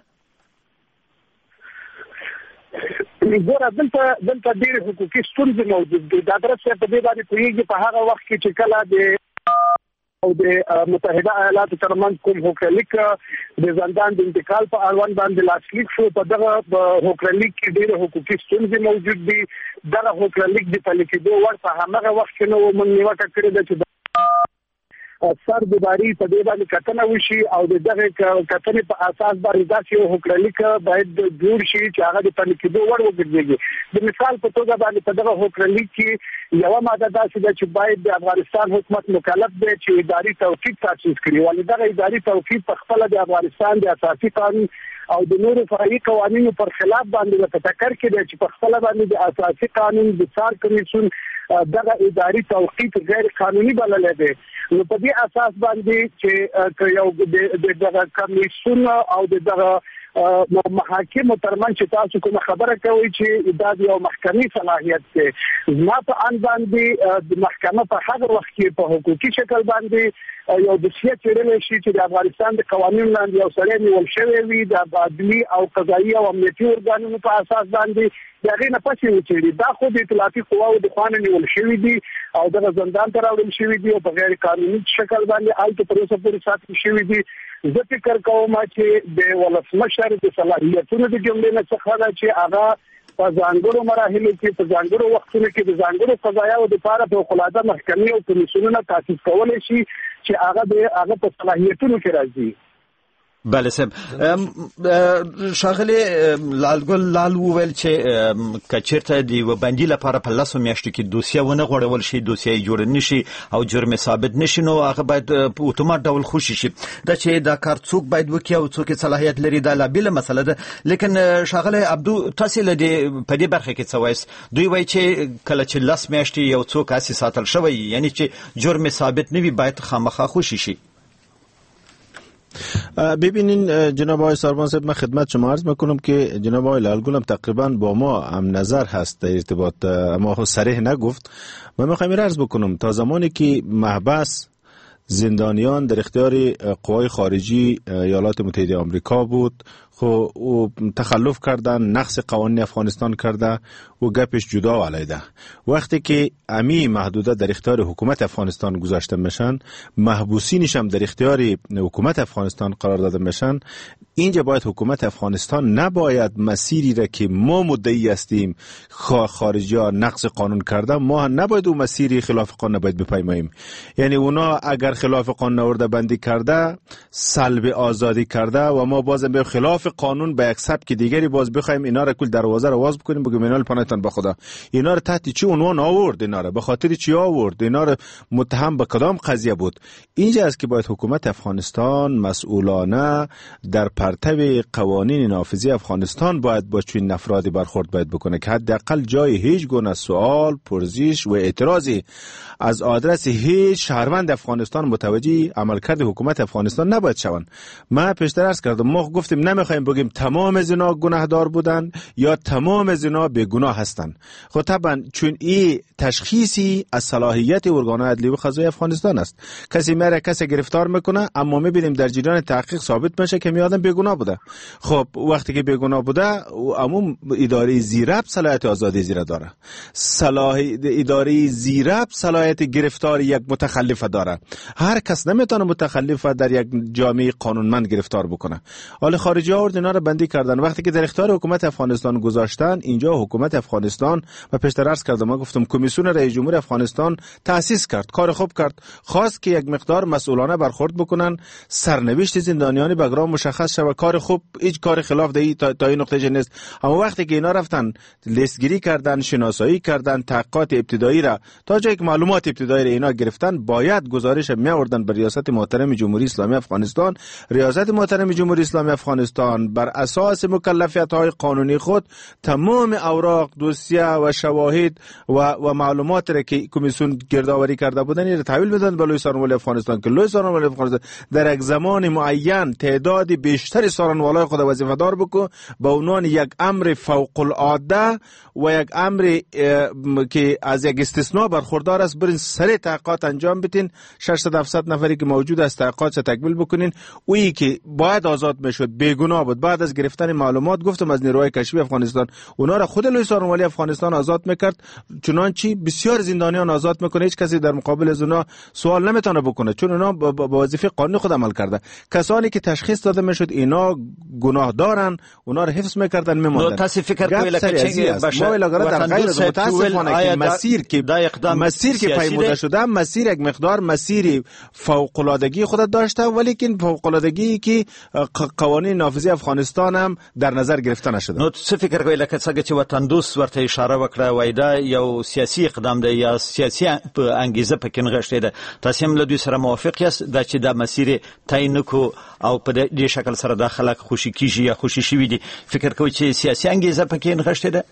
ګوره دلته دلته ډېرې حقوقي ستونزې موجود دي دا درس په دې باندې پوهېږي په هغه وخت کې چې کله د او د متحده ایالاتو ترمنځ کوم هوکړلیک د زندان د انتقال په اړوند باندې لاسلیک شو په دغه هوکړلیک کې ډېرې حقوقي ستونزې موجود دي دغه هوکړلیک د پلي کېدو وړ په هماغه وخت کې نو موږ نیوکه کړې ده چې سر دوباري په دې باندې کتنه وشي او دغه کتنې په اساس باندې داسې یو هوکړلیک باید جوړ شي چې هغه د پلي کېدو وړ وګرځي د مثال په توګه باندې په دغه هوکړلیک کې یو ماده داسې ده چې باید د افغانستان حکومت مکلف دی چې اداري توقیف تاسیس کړي ولې دغه اداري توقیف په خپل د افغانستان د اساسي قانون او د نورو فرعي قوانینو پر خلاف باندې په ټکر کې دی چې په خپل باندې د اساسي قانون د څار کمیسیون دغه اداري توقیف غیر قانوني بلل دی نو په دې اساس باندې چې یو د دغه کمیسیون او دغه محاکم ترمن چې تاسو کوم خبره کوي چې دا یو محکمي صلاحیت دی ما په ان باندې د محکمه په هغه وخت کې په حقوقي شکل باندې یو د سیاست چیرې شي چې د افغانستان د قوانینو لاندې یو سړی نیول شوی وي د عدلي او قضایي او امنیتي ارګانونو په اساس باندې دغه نه پاتې وچېږي دا خو د اطلاعاتي قواو د خوانه نیول شوی دي او دغه زندان ته راوړل شوی دي او په غیر قانوني شکل باندې آلته پر اوسه پورې ساتل شوی دي زه فکر کوم چې د ولسمشر د صلاحیتونو د جملې نه څخه دا چې هغه په ځانګړو مراحلو کې په ځانګړو وختونو کې د ځانګړو قضایاو لپاره په فوق‌العاده محکمې او کمیسیونونه تاسیس کولای شي چې هغه د هغه په صلاحیتونو کې راځي بله سم شاغلی لالګل لال وویل چې کچیرته دی وبندي لپاره په لاسو میاشتو کې دوسیه ونه غوړول شي دوسیه جوړ نشي او جرم ثابت نشي نو هغه باید په اتومات ډول خوشي شي دا چې دا کار څوک باید وکړي او څوک صلاحیت لري دا لا بل مسله ده لیکن شاغلی عبدو تاسو له دې په دې برخه کې څه وایي دوی وایي چې کله چې لاس میاشتې یو څوک اساس ساتل شوی یعنی چې جرم ثابت نه وي باید خامخا خوشي شي ببینین جناب آقای ساربان صاحب من خدمت شما عرض میکنم که جناب آقای لالگل هم تقریبا با ما هم نظر هست در ارتباط اما صریح نگفت من میخوایم عرض بکنم تا زمانی که محبس زندانیان در اختیار قوای خارجی ایالات متحده آمریکا بود خو او تخلف کردن، نقض قوانین افغانستان کرده و گپش جدا و علیده. وقتی که امی محدوده در اختیار حکومت افغانستان گذاشته میشن، محبوسینش هم در اختیار حکومت افغانستان قرار داده میشن، اینجا باید حکومت افغانستان نباید مسیری را که ما مدعی هستیم خارجی ها نقض قانون کرده، ما نباید اون مسیری خلاف قانون باید بپیماییم. یعنی اونا اگر خلاف قانون آورده بندی کرده، سلب آزادی کرده و ما بازم به خلاف قانون به یک سبک دیگری باز بخوایم اینا را کل دروازه را باز بکنیم، بگیم اینا پناهتان به خدا. اینا را تحت چه عنوان آورد؟ اینا را به خاطر چی آورد؟ اینا را متهم به کدام قضیه بود؟ اینجا است که باید حکومت افغانستان مسئولانه در پرتو قوانین نافذی افغانستان باید با چنین افرادی برخورد باید بکنه که حداقل جای هیچ گونه سوال، پرسش و اعتراضی از آدرس هیچ شهروند افغانستان متوجه عملکرد حکومت افغانستان نباید شوند. ما پیشتر عرض کردم، ما گفتیم نمیخوایم بگیم تمام زنا گناهدار بودن یا تمام زنا بیگناه هستن. خب طبعا چون این تشخیصی از صلاحیت ارگان‌های عدلی و قضایی افغانستان است. کسی میره کسی گرفتار میکنه، اما میبینیم در جریان تحقیق ثابت میشه که میادم بیگناه بوده. خب وقتی که بیگناه بوده، عموم اداره زیربط صلاحیت آزادی زیرا داره. صلاحیت اداره زیربط صلاحیت گرفتار یک متخلف داره. هر کس نمیتونه متخلف در یک جامعه قانونمند گرفتار بکنه. حال خارجی ها اینا رو بندی کردن. وقتی که در اختیار حکومت افغانستان گذاشتن، اینجا حکومت افغانستان و پیشتر عرض کردم، ما گفتم کمیسیون رئیس جمهور افغانستان تأسیس کرد، کار خوب کرد، خواست که یک مقدار مسئولانه برخورد بکنن، سرنوشت زندانیان بگرام مشخص شود. کار خوب، هیچ کار خلاف دهی تا, تا این نقطه نیست. اما وقتی که اینا رفتن لیستگیری کردن، شناسایی کردن، تحقیقات ابتدایی را تا جایی که معلومات ابتدایی را اینا گرفتن، باید گزارش می آوردن به ریاست محترم جمهوری اسلامی افغانستان. ریاست محترم جمهوری اسلامی افغانستان بر اساس مکلفیت‌های قانونی خود تمام اوراق، دوسیه و شواهد و, و معلومات را که کمیسیون گردآوری کرده بودن را تحویل میدن به لوی سارنوال افغانستان که لوی سارنوال افغانستان در یک زمان معین تعداد بیشتر سارنوالای خود وظیفه دار بکو به عنوان یک امر فوق العاده و یک امر که از یک استثناء برخوردار است، برین سریع تحقیقات انجام بدین. ششصد هفتصد نفری که موجود است تحقیقات تکمیل بکنین. اویی که باید آزاد میشد بیگناه بود، بعد از گرفتن معلومات گفتم از نیروهای کشفی افغانستان، اونا را خود لوی سارنوالی افغانستان آزاد میکرد. چنانچه بسیار زندانیان آزاد میکنه، هیچ کسی در مقابل از اونا سوال نمیتونه بکنه، چون اونا با وظیفه قانونی خود عمل کرده. کسانی که تشخیص داده میشد اینا گناه دارن، اونا را حفظ میکردن میموندن. تاسو فکر کوئ لکه چې ما ویلاګره در غیر متاسفانه که مسیر که مسیر که پیموده شده مسیر یک مقدار مسیر فوق العادگی خود داشته، ولی که فوق العادگی که قوانین نافذی افغانستان هم در نظر گرفته نشده. نو څه فکر کوئ لکه څنګه چې وطن دوست ورته اشاره وکړه، وای دا یو سیاسي اقدام دی یا سیاسي انګیزه پکې نغښتې ده. تاسو هم له دوی سره موافق یاست دا چې دا مسیر تعیین کو او په دې شکل سره د خلک خوشي کیږي یا خوشي شوي دي؟ فکر کوئ چې سیاسي انګیزه پکې نغښتې ده؟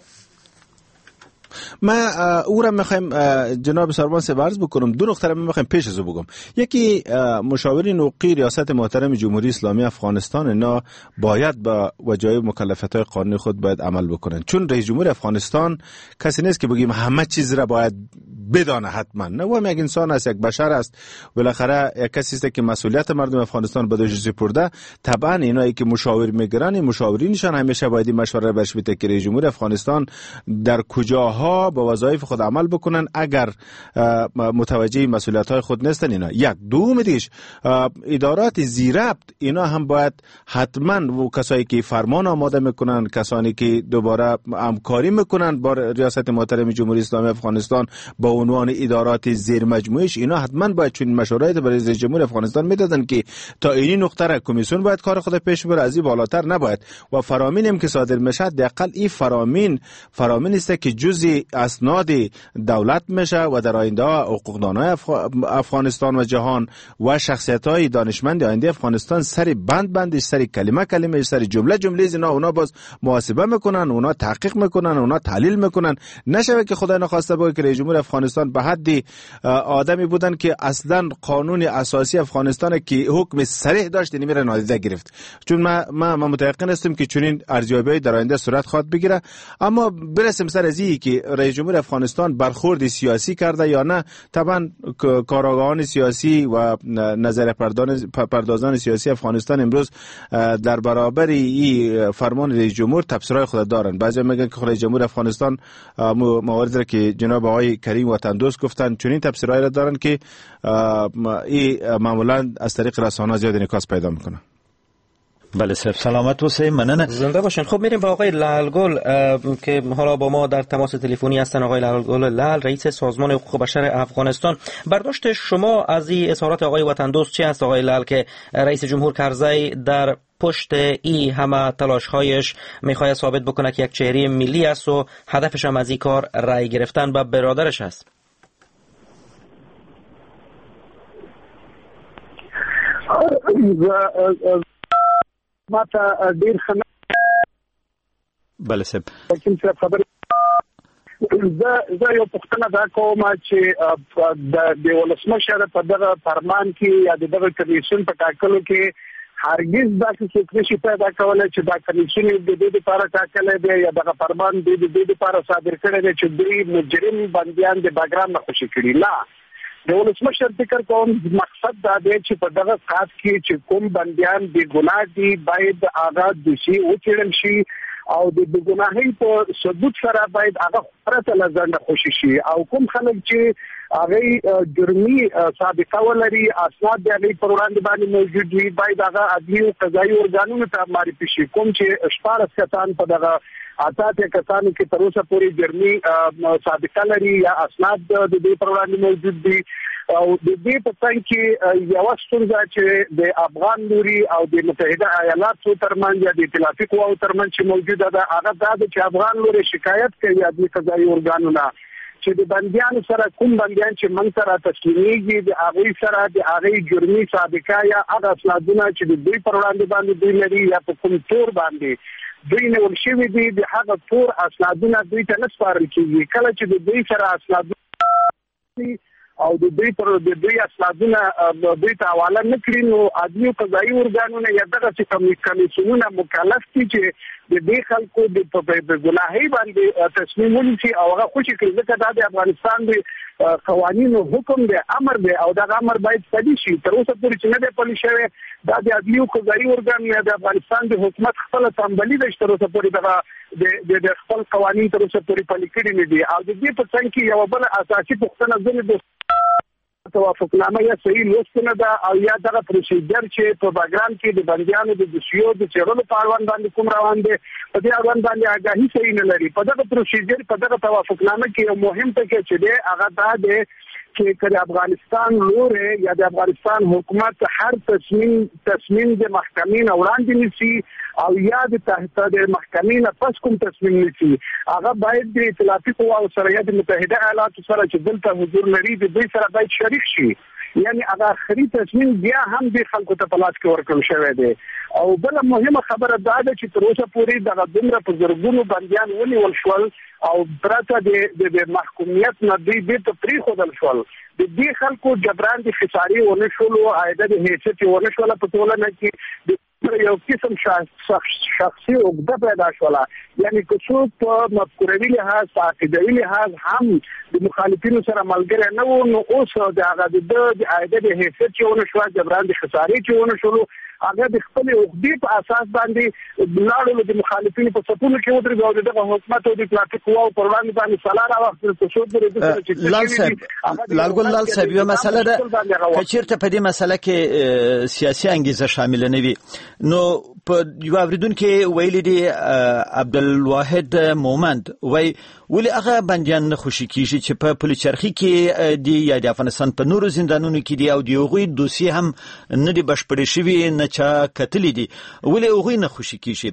ما او را میخوایم جناب سروان سبارز بکنم. دو نکته را میخوایم پیش از او بگم. یکی مشاورین حقوقی ریاست محترم جمهوری اسلامی افغانستان اینا باید با وجایب مکلفیت‌های قانونی خود باید عمل بکنن، چون رئیس جمهور افغانستان کسی نیست که بگیم همه چیز را باید بدانه. حتما نه، و یک انسان است، یک بشر است، بالاخره یک کسی است که مسئولیت مردم افغانستان به دوش سپرده. طبعا اینایی که مشاور میگیرن، مشاورینشان همیشه باید مشوره برش بده که رئیس جمهور افغانستان در کجاها با وظایف خود عمل بکنن اگر متوجه مسئولیت‌های خود نیستن. اینا یک. دوم دیش ادارات زیربط اینا هم باید حتما و کسایی که فرمان آماده میکنن، کسانی که دوباره همکاری میکنن با ریاست محترم جمهوری اسلامی افغانستان با عنوان ادارات زیر مجموعش، اینا حتما باید چون مشورات برای رئیس جمهور افغانستان میدادن که تا این نقطه را کمیسیون باید کار خود پیش بره، از این بالاتر نباید. و فرامین هم که صادر میشه دقیقاً این فرامین فرامین است که جزء اسناد دولت میشه و در آینده حقوقدانای افغانستان و جهان و شخصیت‌های دانشمند آینده افغانستان سری بند بندش، سری کلمه کلمه، سری جمله جمله اینا اونا باز محاسبه میکنن، اونا تحقیق میکنن، اونا تحلیل میکنن. نشوه که خدای نخواسته بگه که رئیس جمهور افغانستان به حدی آدمی بودن که اصلا قانون اساسی افغانستان که حکم صریح داشت نمیره نادیده گرفت. چون ما ما متيقن هستیم که چنین ارزیابی در آینده صورت خواهد بگیره. اما برسیم سر از این که رئیس جمهور افغانستان برخورد سیاسی کرده یا نه؟ طبعا کارآگاهان سیاسی و نظر پردازان سیاسی افغانستان امروز در برابر این فرمان رئیس جمهور تفسیرهای خود دارن. بعضی میگن که رئیس جمهور افغانستان مواردی را که جناب آقای کریم وطن دوست گفتن چنین تفسیرهایی را دارن که این معمولا از طریق رسانه‌ها زیاد انعکاس پیدا میکنه. بله صاحب سلامت باشید، ممنون. زنده باشین. خب میریم با آقای لعلگل که حالا با ما در تماس تلفنی هستن. آقای لعلگل لعل، رئیس سازمان حقوق بشر افغانستان، برداشت شما از این اظهارات آقای وطن دوست چی است آقای لعل که رئیس جمهور کرزی در پشت ای همه تلاش‌هایش میخواد ثابت بکنه که یک چهره ملی است و هدفش هم از این کار رأی گرفتن به برادرش است؟ ما ته ډیر خنه بله صاحب کوم څه خبر زه زه یو پوښتنه دا کوم چې د ولسمشر په دغه فرمان کې یا دغه کمیشن په ټاکلو کې هرگز داسې څوک نشي پیدا کولای چې دا کمیشن د دې لپاره ټاکلی دی یا دغه فرمان د دې لپاره صادر کړی دی چې دوی مجرم بندیان د باګرام نه خوشي کړي. نه، د ولسمشر فکر کوم مقصد دا دی چې په دغه خاص کې چې کوم بندیان بې ګناه دي باید هغه دوشي وڅېړل شي او د بې ګناهۍ په ثبوت سره باید هغه پرته له ځنډه خوشي شي او کوم خلک چې هغه جرمي سابقه ولري اسناد د هغې پر وړاندې باندې موجود وي باید هغه عدلي او قضایي ارګانونو ته معرفي شي. کوم چې شپاړس کسان په دغه اتاته کسانو کې تر اوسه پورې جرمي سابقه لري یا اسناد د دې پر وړاندې موجود دي او د دې په څنګ کې یو ستونزه چې د افغان لوري او د متحده ایالاتو ترمنځ یا د ائتلافي قواو ترمنځ چې موجوده ده هغه دا ده چې افغان لوري شکایت کوي عدلي قضایي ارګانونه چې د بندیانو سره کوم بندیان چې موږ سره تسلیمیږي د هغوی سره د هغې جرمي سابقه یا هغه اسنادونه چې د دوی پر وړاندې باندې دوی لري یا په کوم تور باندې دوی نیول شوي دي د هغه تور اسنادونه دوی ته نه سپارل کېږي. کله چې د دوی سره اسنادونه او د دوی پر د دوی اسنادونه دوی ته حواله نه کړي نو عدلي او قضایي ارګانونه یا دغه کمیسیونونه مکلف دي چې د دې خلکو د ګناهۍ باندې تصمیم ونیسي او هغه خوشي کړي ځکه دا د افغانستان د قوانینو حکم دی، امر دی او دغه امر باید پلي شي. تر اوسه پورې چې نه دی پلي شوی دا د عدلي او قضایي ارګان یا د افغانستان د حکومت خپله تنبلي ده چې تر اوسه پورې دغه د خپل قوانین تر اوسه پورې پلي کړي نه دي. او د دې په څنګ کې یوه بله اساسي پوښتنه ځینې توافقنامه یا صحیح لوستنه ده او یا دغه پروسیجر چې په باګرام کې د بندیانو د دوسیو د څېړلو په اړوند باندې کوم روان دی په دې اړوند باندې آګاهي صحیح نه لري. په دغه پروسیجر په دغه توافقنامه کې یو مهم ټکی چې دی هغه دا دی چې کله افغانستان لوري یا د افغانستان حکومت هر تصمیم تصمیم د محکمې نه وړاندې نیسي او یا د تحت د محکمې نه پس کوم تصمیم نیسي هغه باید د ائتلافي قواو سره یا د متحده ایالاتو سره چې دلته حضور لري د دوی سره باید شریک شي. یعنی هغه آخري تصمیم بیا هم د خلکو ته په لاس کې ورکړل شوی دی. او بله مهمه خبره دا ده چې تر اوسه پورې دغه دومره په زرګونو بندیان ونیول شول او پرته د محکومیت نه دوی بیرته پرېښودل شول. د دې خلکو جبران د خسارې ونه شولو، عایده د حیثیت ونه شوله په ټولنه کې د یو قسم شخصي عقده پیدا شوله. یعنی که څوک په مفکوروي لحاظ په عقیدوي لحاظ هم د مخالفینو سره ملګری نه و نو اوس د هغه د عایده د حیثیت چې ونه شوه، جبران د خسارې چې ونه شولو، هغه د خپلې عقدې په اساس باندې لاړو د مخالفینو په صفونو کې ودرېږي او دغه حکومت او د ائتلافي قواو پر وړاندې باندې سلا راواخیستل تر څو پورې لال صاحب لالګل لال صاحب یوه مسله ده که چېرته په دې مسله کې سیاسي انګیزه شامله نه وي نو په یو اورېدونکي ویلي دي عبدالواحد مومند وایي ولې هغه بندیان نه خوشي کېږي چې په پلچرخي کې دي یا د افغانستان په نورو زندانونو کې دي او د هغوی دوسیې هم نه دي بشپړې شوي نه چا کتلي دي، ولې هغوی نه خوشي کېږي؟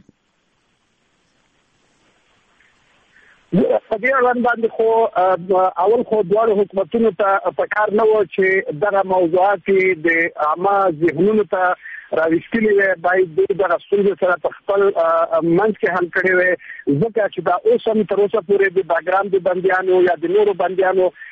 په دې اړوند باندې خو اول خو دواړو حکومتونو ته پکار نه و چې دغه موضوعات د عامه ذهنونو ته راوستلې وي، باید دوی دغه ستونزې سره په خپل منځ کې حل کړې وي ځکه چې دا اوس هم تر اوسه پورې د باګرام د بندیانو یا د نورو بندیانو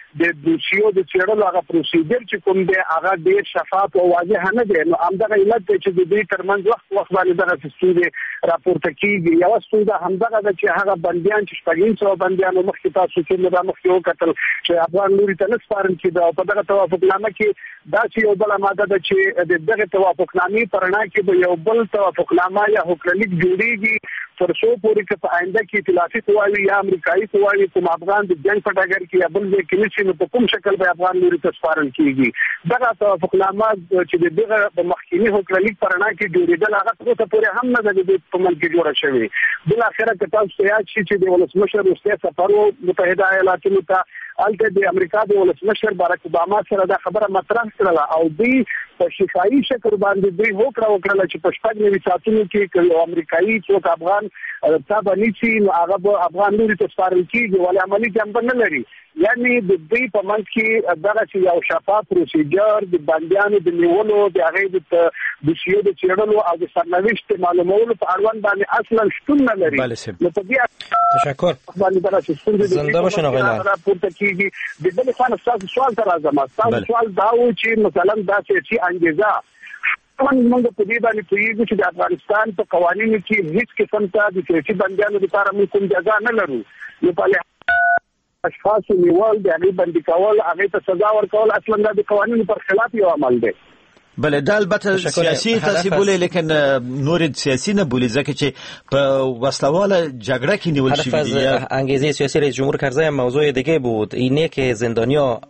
د دوسیو د چیرلو هغه پروسیجر چې کوم دی هغه ډیر شفاف او واضح نه دی. نو همدغه علت دی چې د دې ترمنځ وخت وخت باندې دغه ستونزې راپورته کیږي. یو ستونزه همدغه ده چې هغه بندیان چې شپږ سوه بندیانو مخکې تاسو چې موږ مخکې وکتل چې افغان لوري ته نه سپارل کېده او په دغه توافقنامه کې داسې یو بله ماده ده چې د دغه توافقنامې په رڼا کې به یو بل توافقنامه یا حکملیک جوړیږي تر څو پورې چې په آینده کې ائتلافي قواوې یا امریکایي قواوې کوم افغان د جنګ په ډګر کې یا بل ځای کې نشي نو په کوم شکل به افغان لوري ته سپارل کېږي. دغه توافقنامه چې دغه د مخکینی حکملیک په رڼا کې جوړېدل هغه څه پورې هم نه د په ملک کې جوړه شوې. بل اخره که تاسو یاد شي چې د ولسمشر روسیې سفر متحده ایالاتو ته البته د امریکا د ولسمشر باراک اوباما سره دا خبره مطرح کړله او دوی په شفاهي شکل باندې دوی هوکړه وکړه چې په شپږ نوي ساعتونو کې یو امریکایي څوک افغان تابع نیسي نو هغه به افغان لوري ته سپارل کېږي ولې عملي جنبه نه لري. یعنی د دوی په منځ کې دغه چې یو شفاف پروسیجر د بندیانو د نیولو د هغې د دوسیو د څېړلو او د سرنوشت معلومولو په اړوند باندې اصلا شتون نه لري. نو په دې تشکر باندې دغه چې ستونزې زنده باشین آقای لال راپورته کېږي. د بلې خوا نه ستاسو سوال ته راځم. ستاسو سوال دا و چې مثلا دا سیاسي انګېزه موږ په دې باندې پوهېږو چې د افغانستان په قوانینو کې هېڅ قسم ته د سیاسي بندیانو لپاره موږ کوم جزا نه لرو. نو په اشخاص نیول د هغې بندي کول هغې ته سزا ورکول اصلا دا د قوانینو پر خلاف یو عمل دی. بله دا البته سیاسي تاسې بولي لیکن نور سیاسي نه بولي ځکه چې په وسله‌واله جګړه کې نیول شوي هدف از انگیزه سیاسی رئیس جمهور کرزی موضوع دیگه بود. اینه که زندانیا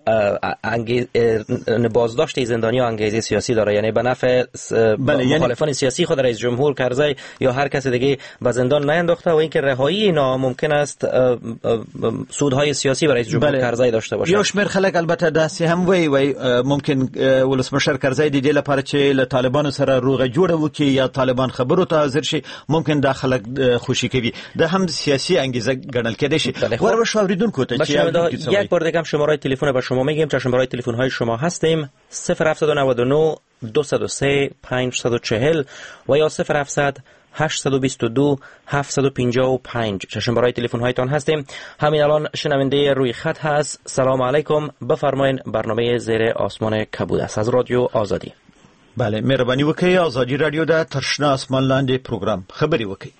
بازداشت زندانیا انگیزه سیاسی داره یعنی به نفع مخالفان سیاسی خود رئیس جمهور کرزی یا هر کس دیگه به زندان نینداخته و اینکه رهایی اینا ممکن است سودهای سیاسی برای رئیس جمهور کرزی داشته باشه. یو شمېر خلک البته داسې هم وایي وایي ممکن ولسمشر کرزی د دې لپاره چې له طالبانو سره روغه جوړه وکړي یا طالبان خبرو ته حاضر شي ممکن دا خلک خوشی کوي. دا هم سیاسی انگیزه ګڼل کېدای شي. ور به اوریدونکو ته چې یک بار دیگه هم شماره تلفن به شما میگیم تا شماره تلفن های شما هستیم صفر هفت نه نه دو صفر سه پنج صفر چهل و یا صفر هفت هشت دو دو هفت پنج پنج شماره تلفن هایتان هستیم. همین الان شنونده روی خط هست. سلام علیکم، بفرمایید. برنامه زیر آسمان کبود است از رادیو آزادی. بله مهرباني وکړئ. آزادی رادیو د ترشنه آسمان لاندې پروګرام خبري وکړئ.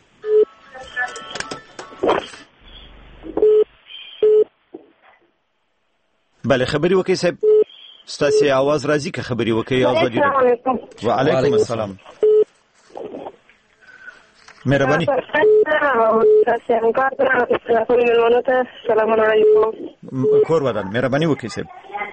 بله خبري وکړئ صاحب، ستاسو आवाज راځي که خبري وکړئ. آزادی رادیو. وعلیکم السلام. مهرباني. کور ودان مهرباني وکړئ صاحب.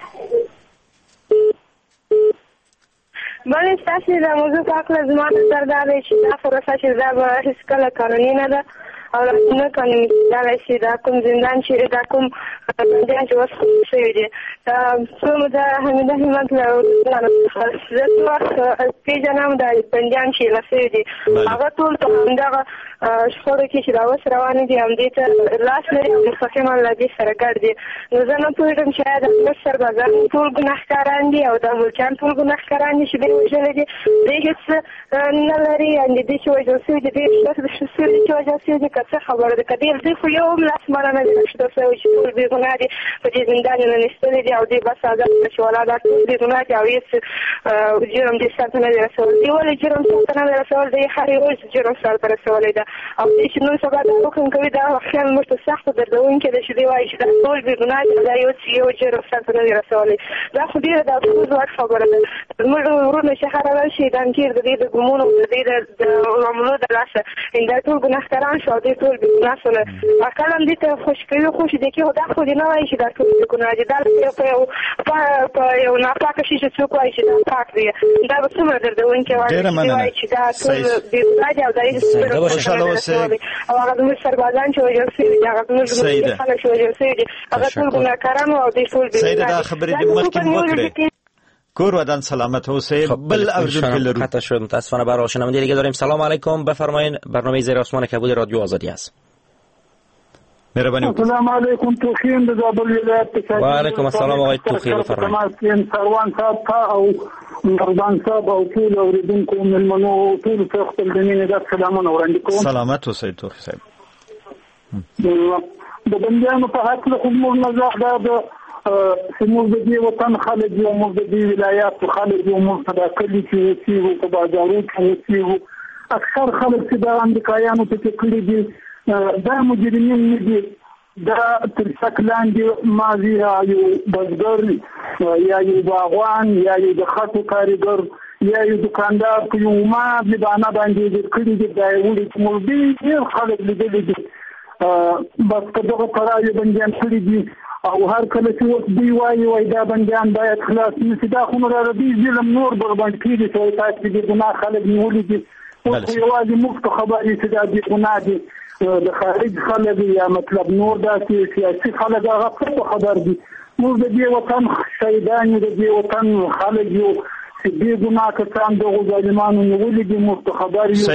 بله ستاسو د موضوع په اړه زما نظر دا دی چې دا پروسه چې دا به هېڅکله قانوني نه ده او نه قانوني کېدلی شي. دا کوم زندان چې دا کوم بندیان چې اوس شوي دي څو د حمیده همت له زه څه وخت پېژنم د بندیان چې ایله شوي دي هغه ټول په همدغه شخړو کې چې را اوس روانې دي همدې ته لاس لري او مستقیما له دې سره ګډ دي. نو زه نه پوهېږم چې آیا د احمد سربازان ټول ګنهکاران دي او د ملکیان ټول ګنهکاران دي چې دوی وژلي دي. دوی هېڅ نه لري یعنې دوی چې وژل شوي دي دوی شوي دي چې وژل شوي دي که څه خبره ده که دوی خو یو هم لاسمانه نه دي شته شوي چې ټول بې ګناه دي په دې زندان یې ننیستلي دي او دوی بس ازاد کړه چې والا دا ټول بې ګناه دي او هېڅ جرم دې سرته نه دي رسولی. دوی ولې جرم سرته نه دي رسولی؟ دوی هر یو جرم سرته رسولی ده او دوی چې نن سبا دا حکم کوي دا واقعا موږ ته سخته دردونکې ده چې دوی وایي چې دا ټول بې ګناه دي دا یو یو جرم سرته نه دي رسولی. دا خو ډېره د افسوس وړ خبره ده. زموږ وروڼه چې هره ورځ شهیدان کېږي د دوی د ګمونو د دوی د معاملو د لاسه دا ټول ګنهکاران شو او دوی ټول بې ګناه شول. عقل هم دې ته خوش کوي خو چې دې کې خو دا خو دې نه وایي چې دا ټول بې ګناه دي. دا په یو په یو ناپاکه شي چې څوک وایي چې دا پاک دی دا به څومره دردونکې وایي چې دا ټول بې ګناه دي او دا هېڅ او هغه زموږ سربازان چې وژل شوي دي هغه زموږ خلک چې وژل شوي دي هغه ټول ګنهکاران او دوی ټول بې ګناه دي. دا خبرې دې مخکې وکړې. کور ودان سلامت اوسئ. بل اوریدونکو لرو. خطا شد متاسفانه. برای شنونده دیگه داریم. سلام علیکم، بفرمایید. برنامه زیر آسمان کبود رادیو آزادی است. مهرباني. السلام علیکم. توخیم د زابل ولایت. و علیکم السلام آقای توخی، بفرمایید. سروان صاحب ته او مردان صاحب او ټول اوریدونکو ملمنو ټول څخه خپل د مینې د سلامونه وړاندې کوم. سلامت اوسئ توخی صاحب. د بندیانو په حق له موږ نظر دا د موږ د دې وطن خلک یو، موږ د دې ولایاتو خلک یو، موږ په کلي کې اوسېږو، په بازارو کې اوسېږو. اکثر خلک چې د امریکایانو ته کړي دي دا مجرمین نه دي، دا تر شک لاندې ماضي یو بزګر یا یو باغوان یا یو د خطو کارګر یا یو دکاندار په یو ما بانه باندې کړي دي. دا یو چې موږ ډېر خلک لیدلي دي بس په دغه پړاو بندیان کړي دي، او هر کله چې اوس دوی وایي وایي دا بندیان باید خلاص نشي، دا خو نو را دي ظلم نور بربند کېږي چې تاسو دې ګناه خلک نیولي دي. اوس یوازې موږ ته خبرې چې دا دې ګناه دي د خارج خلک یا مطلب نور داسې سیاسي خلک هغه څه خبر دي. موږ د دې وطن شهیدان یو، د دې وطن خلک یو چې دې ګناه کسان دغو ظالمانو نیولي دي، موږ ته خبر یو.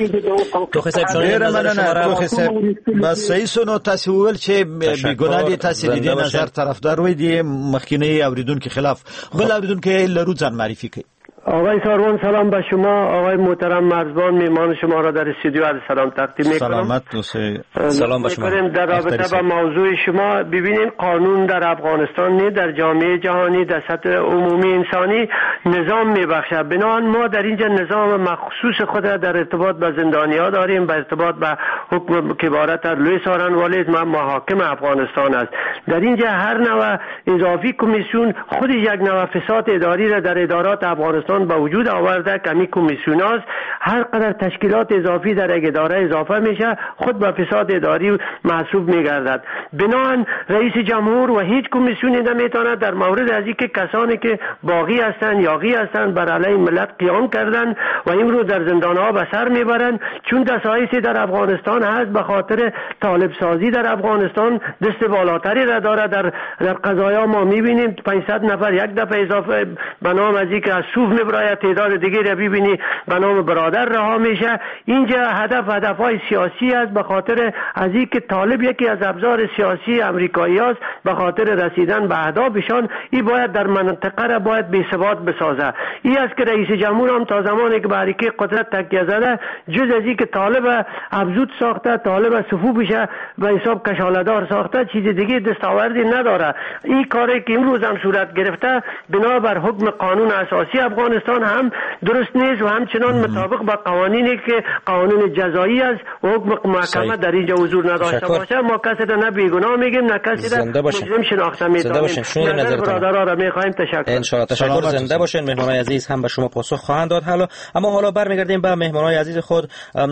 توخی صاحب ډېره مننه. توخی صاحب بس صحیح سو. نو تاسو وویل چې بې ګناه دي، تاسې د دې نظر طرفدار وئ د مخکینی اوریدونکو خلاف. بل اوریدونکی لرو ځان معرفی کړئ. آقای ساروان سلام به شما. آقای محترم مرزبان میمان شما را در استودیو عرض سلام تقدیم میکنم. سلامت دوست. سلام به شما. در رابطه با موضوع شما ببینید قانون در افغانستان نه در جامعه جهانی در سطح عمومی انسانی نظام میبخشه. بنابراین ما در اینجا نظام مخصوص خود را در ارتباط با زندانی‌ها داریم، به ارتباط با حکم که عبارت از لوی سارنوالی محاکم افغانستان است. در اینجا هر نوع اضافی کمیسیون خود یک نوع فساد اداری را در ادارات افغانستان به وجود آورده که می کمیسیوناست. هر قدر تشکیلات اضافی در یک اداره اضافه میشه خود به فساد اداری محسوب میگردد. بنابراین رئیس جمهور و هیچ کمیسیونی نمیتواند در مورد از اینکه کسانی که باغی هستند یاغی هستند بر علیه ملت قیام کردند و امروز در زندانها به سر میبرند، چون دسایسی در افغانستان هست به خاطر طالب سازی در افغانستان دست بالاتری را داره. در در قضایا ما میبینیم پانصد نفر یک دفعه اضافه به نام از اینکه از صوف میبراید، تعداد دیگری را ببینی به نام برادر رها میشه. اینجا هدف هدفهای سیاسی است به خاطر از اینکه طالب یکی از ابزار سیاسی امریکایی است به خاطر رسیدن به اهدافشان. این باید در منطقه را باید بی ثبات بسازه. این است که رئیس جمهور هم تا زمانی که به حرکت قدرت تکیه زده جز از اینکه طالب افزود ساخته، طالب صفوفش به حساب کشاله‌دار ساخته، چیز دیگه دستاوردی نداره. این کاری که امروز هم صورت گرفته بنابر حکم قانون اساسی افغانستان هم درست نیست و همچنان مطابق با قوانینی که قانون جزایی است و حکم محکمه در اینجا حضور نداشته باشه. ما کسی را نه بیگناه میگیم نه کسی را مجرم شناخته میتونیم. نظر برادرها را میخوایم. تشکر. ان شاء الله. تشکر. زنده باشین. مهمانای عزیز هم به شما پاسخ خواهند داد. حالا اما حالا برمیگردیم به مهمانای عزیز خود.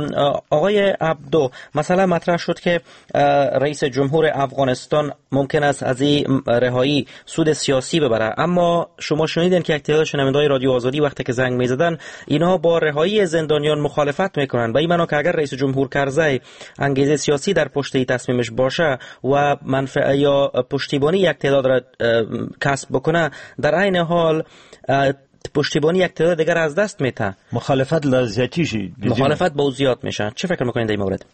آقای عبدو، مثلا مطرح شد که رئیس جمهور افغانستان ممکن است از این رهایی سود سیاسی ببره، اما شما شنیدین که یک تعداد شنونده‌های رادیو آزادی وقتی که زنگ میزدن اینها با رهایی زندانیان مخالفت میکنن. به این معنی که اگر رئیس جمهور کرزی انگیزه سیاسی در پشت تصمیمش باشه و منفعه یا پشتیبانی یک تعداد را کسب بکنه، در عین حال پشتیبانی یک تعداد دیگر از دست میده. مخالفت لازمتی شي. مخالفت با زیاد میشه. چه فکر میکنید در این مورد؟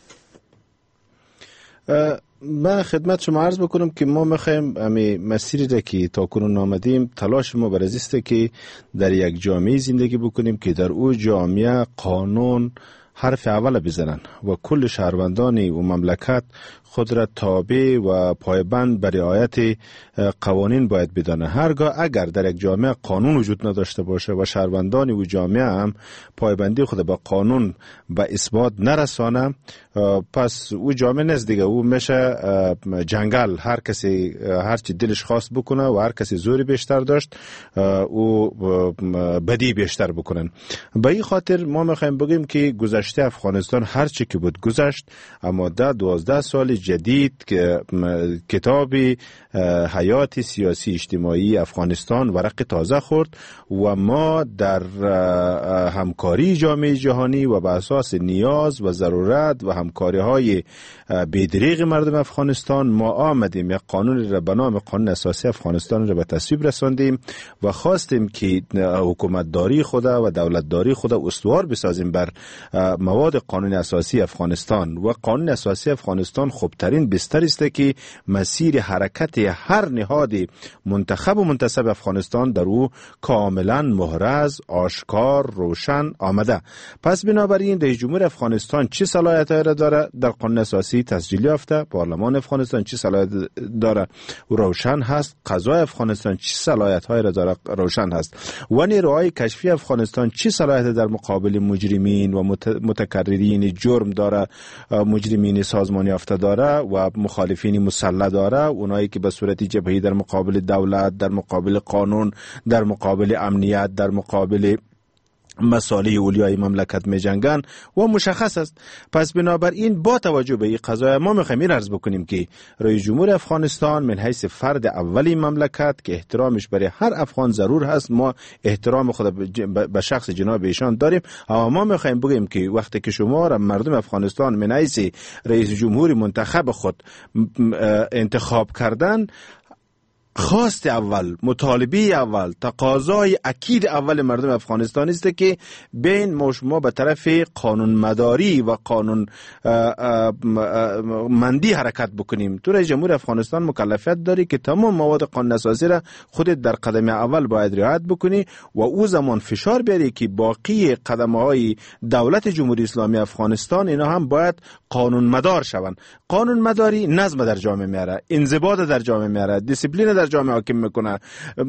من خدمت شما عرض بکنم که ما میخوایم امی مسیری را که تا کنون آمدیم تلاش ما بر است که در یک جامعه زندگی بکنیم که در او جامعه قانون حرف اول بزنن و کل شهروندان و مملکت خود را تابع و پایبند بر رعایت قوانین باید بدانند. هرگاه اگر در یک جامعه قانون وجود نداشته باشه و شهروندان و جامعه هم پایبندی خود با قانون به اثبات نرسانه، پس او جامعه نیست دیگه، او میشه جنگل. هر کسی هر چی دلش خواست بکنه و هر کسی زوری بیشتر داشت او بدی بیشتر بکنن. به این خاطر ما میخوایم بگیم که گذشته افغانستان هر چی که بود گذشت، اما ده دوازده سال جدید که کتاب حیات سیاسی اجتماعی افغانستان ورق تازه خورد و ما در همکاری جامعه جهانی و به اساس نیاز و ضرورت و همکاری های بی‌دریغ مردم افغانستان ما آمدیم یک قانون را به نام قانون اساسی افغانستان را به تصویب رساندیم و خواستیم که حکومت داری خود و دولت داری خود استوار بسازیم بر مواد قانون اساسی افغانستان و قانون اساسی افغانستان خوبترین بستر است که مسیر حرکت هر نهاد منتخب و منتصب افغانستان در او کاملا محرز، آشکار، روشن آمده. پس بنابراین رئیس جمهور افغانستان چه صلاحیت‌هایی را داره در قانون اساسی تسجیل یافته، پارلمان افغانستان چه صلاحیت داره روشن هست، قضای افغانستان چه صلاحیت‌هایی را داره روشن هست و نیروهای کشفی افغانستان چه صلاحیت در مقابل مجرمین و متکررین جرم داره، مجرمین سازمان یافته داره و مخالفین مسلح داره، اونایی که به صورت جبهه‌ای در مقابل دولت، در مقابل قانون، در مقابل امنیت، در مقابل مصالح اولیای مملکت می جنگن و مشخص است. پس بنابراین با توجه به این قضایا ما میخوایم عرض بکنیم که رئیس جمهور افغانستان من حیث فرد اولی مملکت که احترامش برای هر افغان ضرور هست، ما احترام خود به شخص جناب ایشان داریم، اما ما میخوایم بگیم که وقتی که شما را مردم افغانستان من حیث رئیس جمهور منتخب خود انتخاب کردن، خواست اول، مطالبه اول، تقاضای اکید اول مردم افغانستان است که بین ما شما به طرف قانون مداری و قانون مندی حرکت بکنیم. تو رئیس جمهور افغانستان مکلفیت داری که تمام مواد قانون اساسی را خودت در قدم اول باید رعایت بکنی و او زمان فشار بیاری که باقی قدم‌های دولت جمهوری اسلامی افغانستان اینا هم باید قانون مدار شوند. قانون مداری نظم در جامعه میاره، انضباط در جامعه میاره، دیسیپلین در جامعه حاکم میکنه،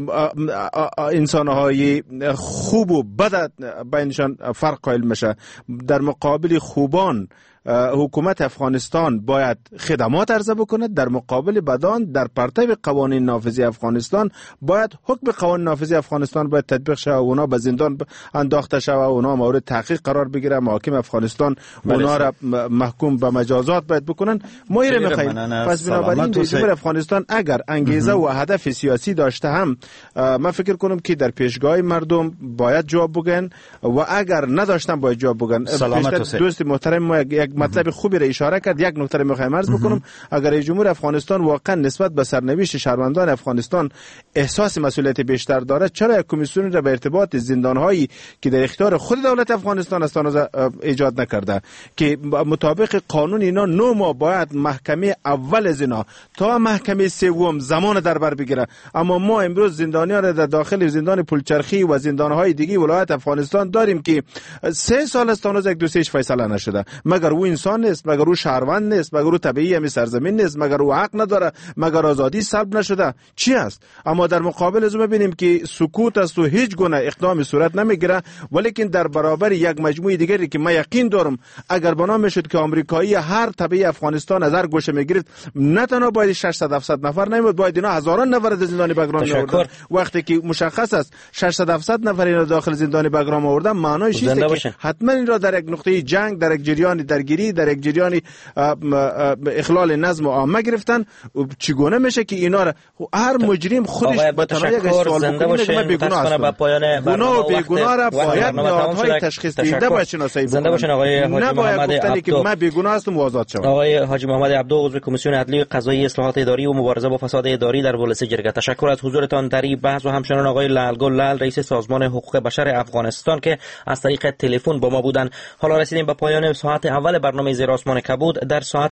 انسانهای خوب و بد بینشان فرق قائل میشه. در مقابل خوبان حکومت افغانستان باید خدمات عرضه بکنه، در مقابل بدان در پرتو قوانین نافذی افغانستان باید حکم قوانین نافذی افغانستان باید تطبیق شود، اونا به زندان انداخته شود، اونا مورد تحقیق قرار بگیره، محاکم افغانستان اونا را محکوم به مجازات باید بکنن. ما ایره میخوایم. پس بنابراین رئیس جمهور افغانستان اگر انگیزه و هدف سیاسی داشته هم من فکر کنم که در پیشگاه مردم باید جواب بگن و اگر نداشتن باید جواب بگن. دوست محترم ما یک مطلب خوبی را اشاره کرد. یک نکته میخوایم عرض بکنم، اگر رئیس جمهور افغانستان واقعا نسبت به سرنوشت شهروندان افغانستان احساس مسئولیت بیشتر داره، چرا یک کمیسیون را به ارتباط زندانهایی که در اختیار خود دولت افغانستان است ایجاد نکرده که مطابق قانون اینا نه ماه باید محکمه اول زنا تا محکمه سوم زمان در بر بگیره، اما ما امروز زندانیان را در داخل زندان پلچرخی و زندانهای دیگه ولایت افغانستان داریم که سه سال است هنوز یک دوسیش فیصله نشده. مگر او انسان نیست؟ مگر او شهروند نیست؟ مگر او طبیعی همی سرزمین نیست؟ مگر او حق نداره؟ مگر آزادی سلب نشده؟ چی است؟ اما در مقابل از ببینیم که سکوت است و هیچ گونه اقدامی صورت نمیگیره، ولیکن در برابر یک مجموعه دیگری که من یقین دارم اگر بنا میشد که آمریکایی هر طبیعی افغانستان از هر گوشه میگرفت، نه تنها باید ششصد هفتصد نفر نمیاد، باید اینا هزاران نفر در زندان بگرام میآوردن. وقتی که مشخص است ششصد هفتصد نفر اینا داخل زندان بگرام آوردن، معنیش اینه که حتما این را در یک نقطه جنگ، در یک جریان درگیری، در یک جریان اخلال نظم عامه گرفتن. چگونه میشه که اینا را هر مجرم خودش به تنهایی یک سوال بکنه که من بیگناه هستم؟ گناه و بیگناه را باید نهادهای تشخیص دهنده باید شناسایی بکنن. زنده باشین آقای حاجی محمد عبدو که من بیگناه هستم و آزاد شوم. آقای حاجی محمد عبدو، عضو کمیسیون عدلی قضایی اصلاحات اداری و مبارزه با فساد اداری در ولس جرگه، تشکر از حضورتان در این بحث و همچنان آقای لعلگل لعل، رئیس سازمان حقوق بشر افغانستان که از طریق تلفن با ما بودن. حالا رسیدیم به پایان ساعت اول برنامه زیر آسمان کبود. در ساعت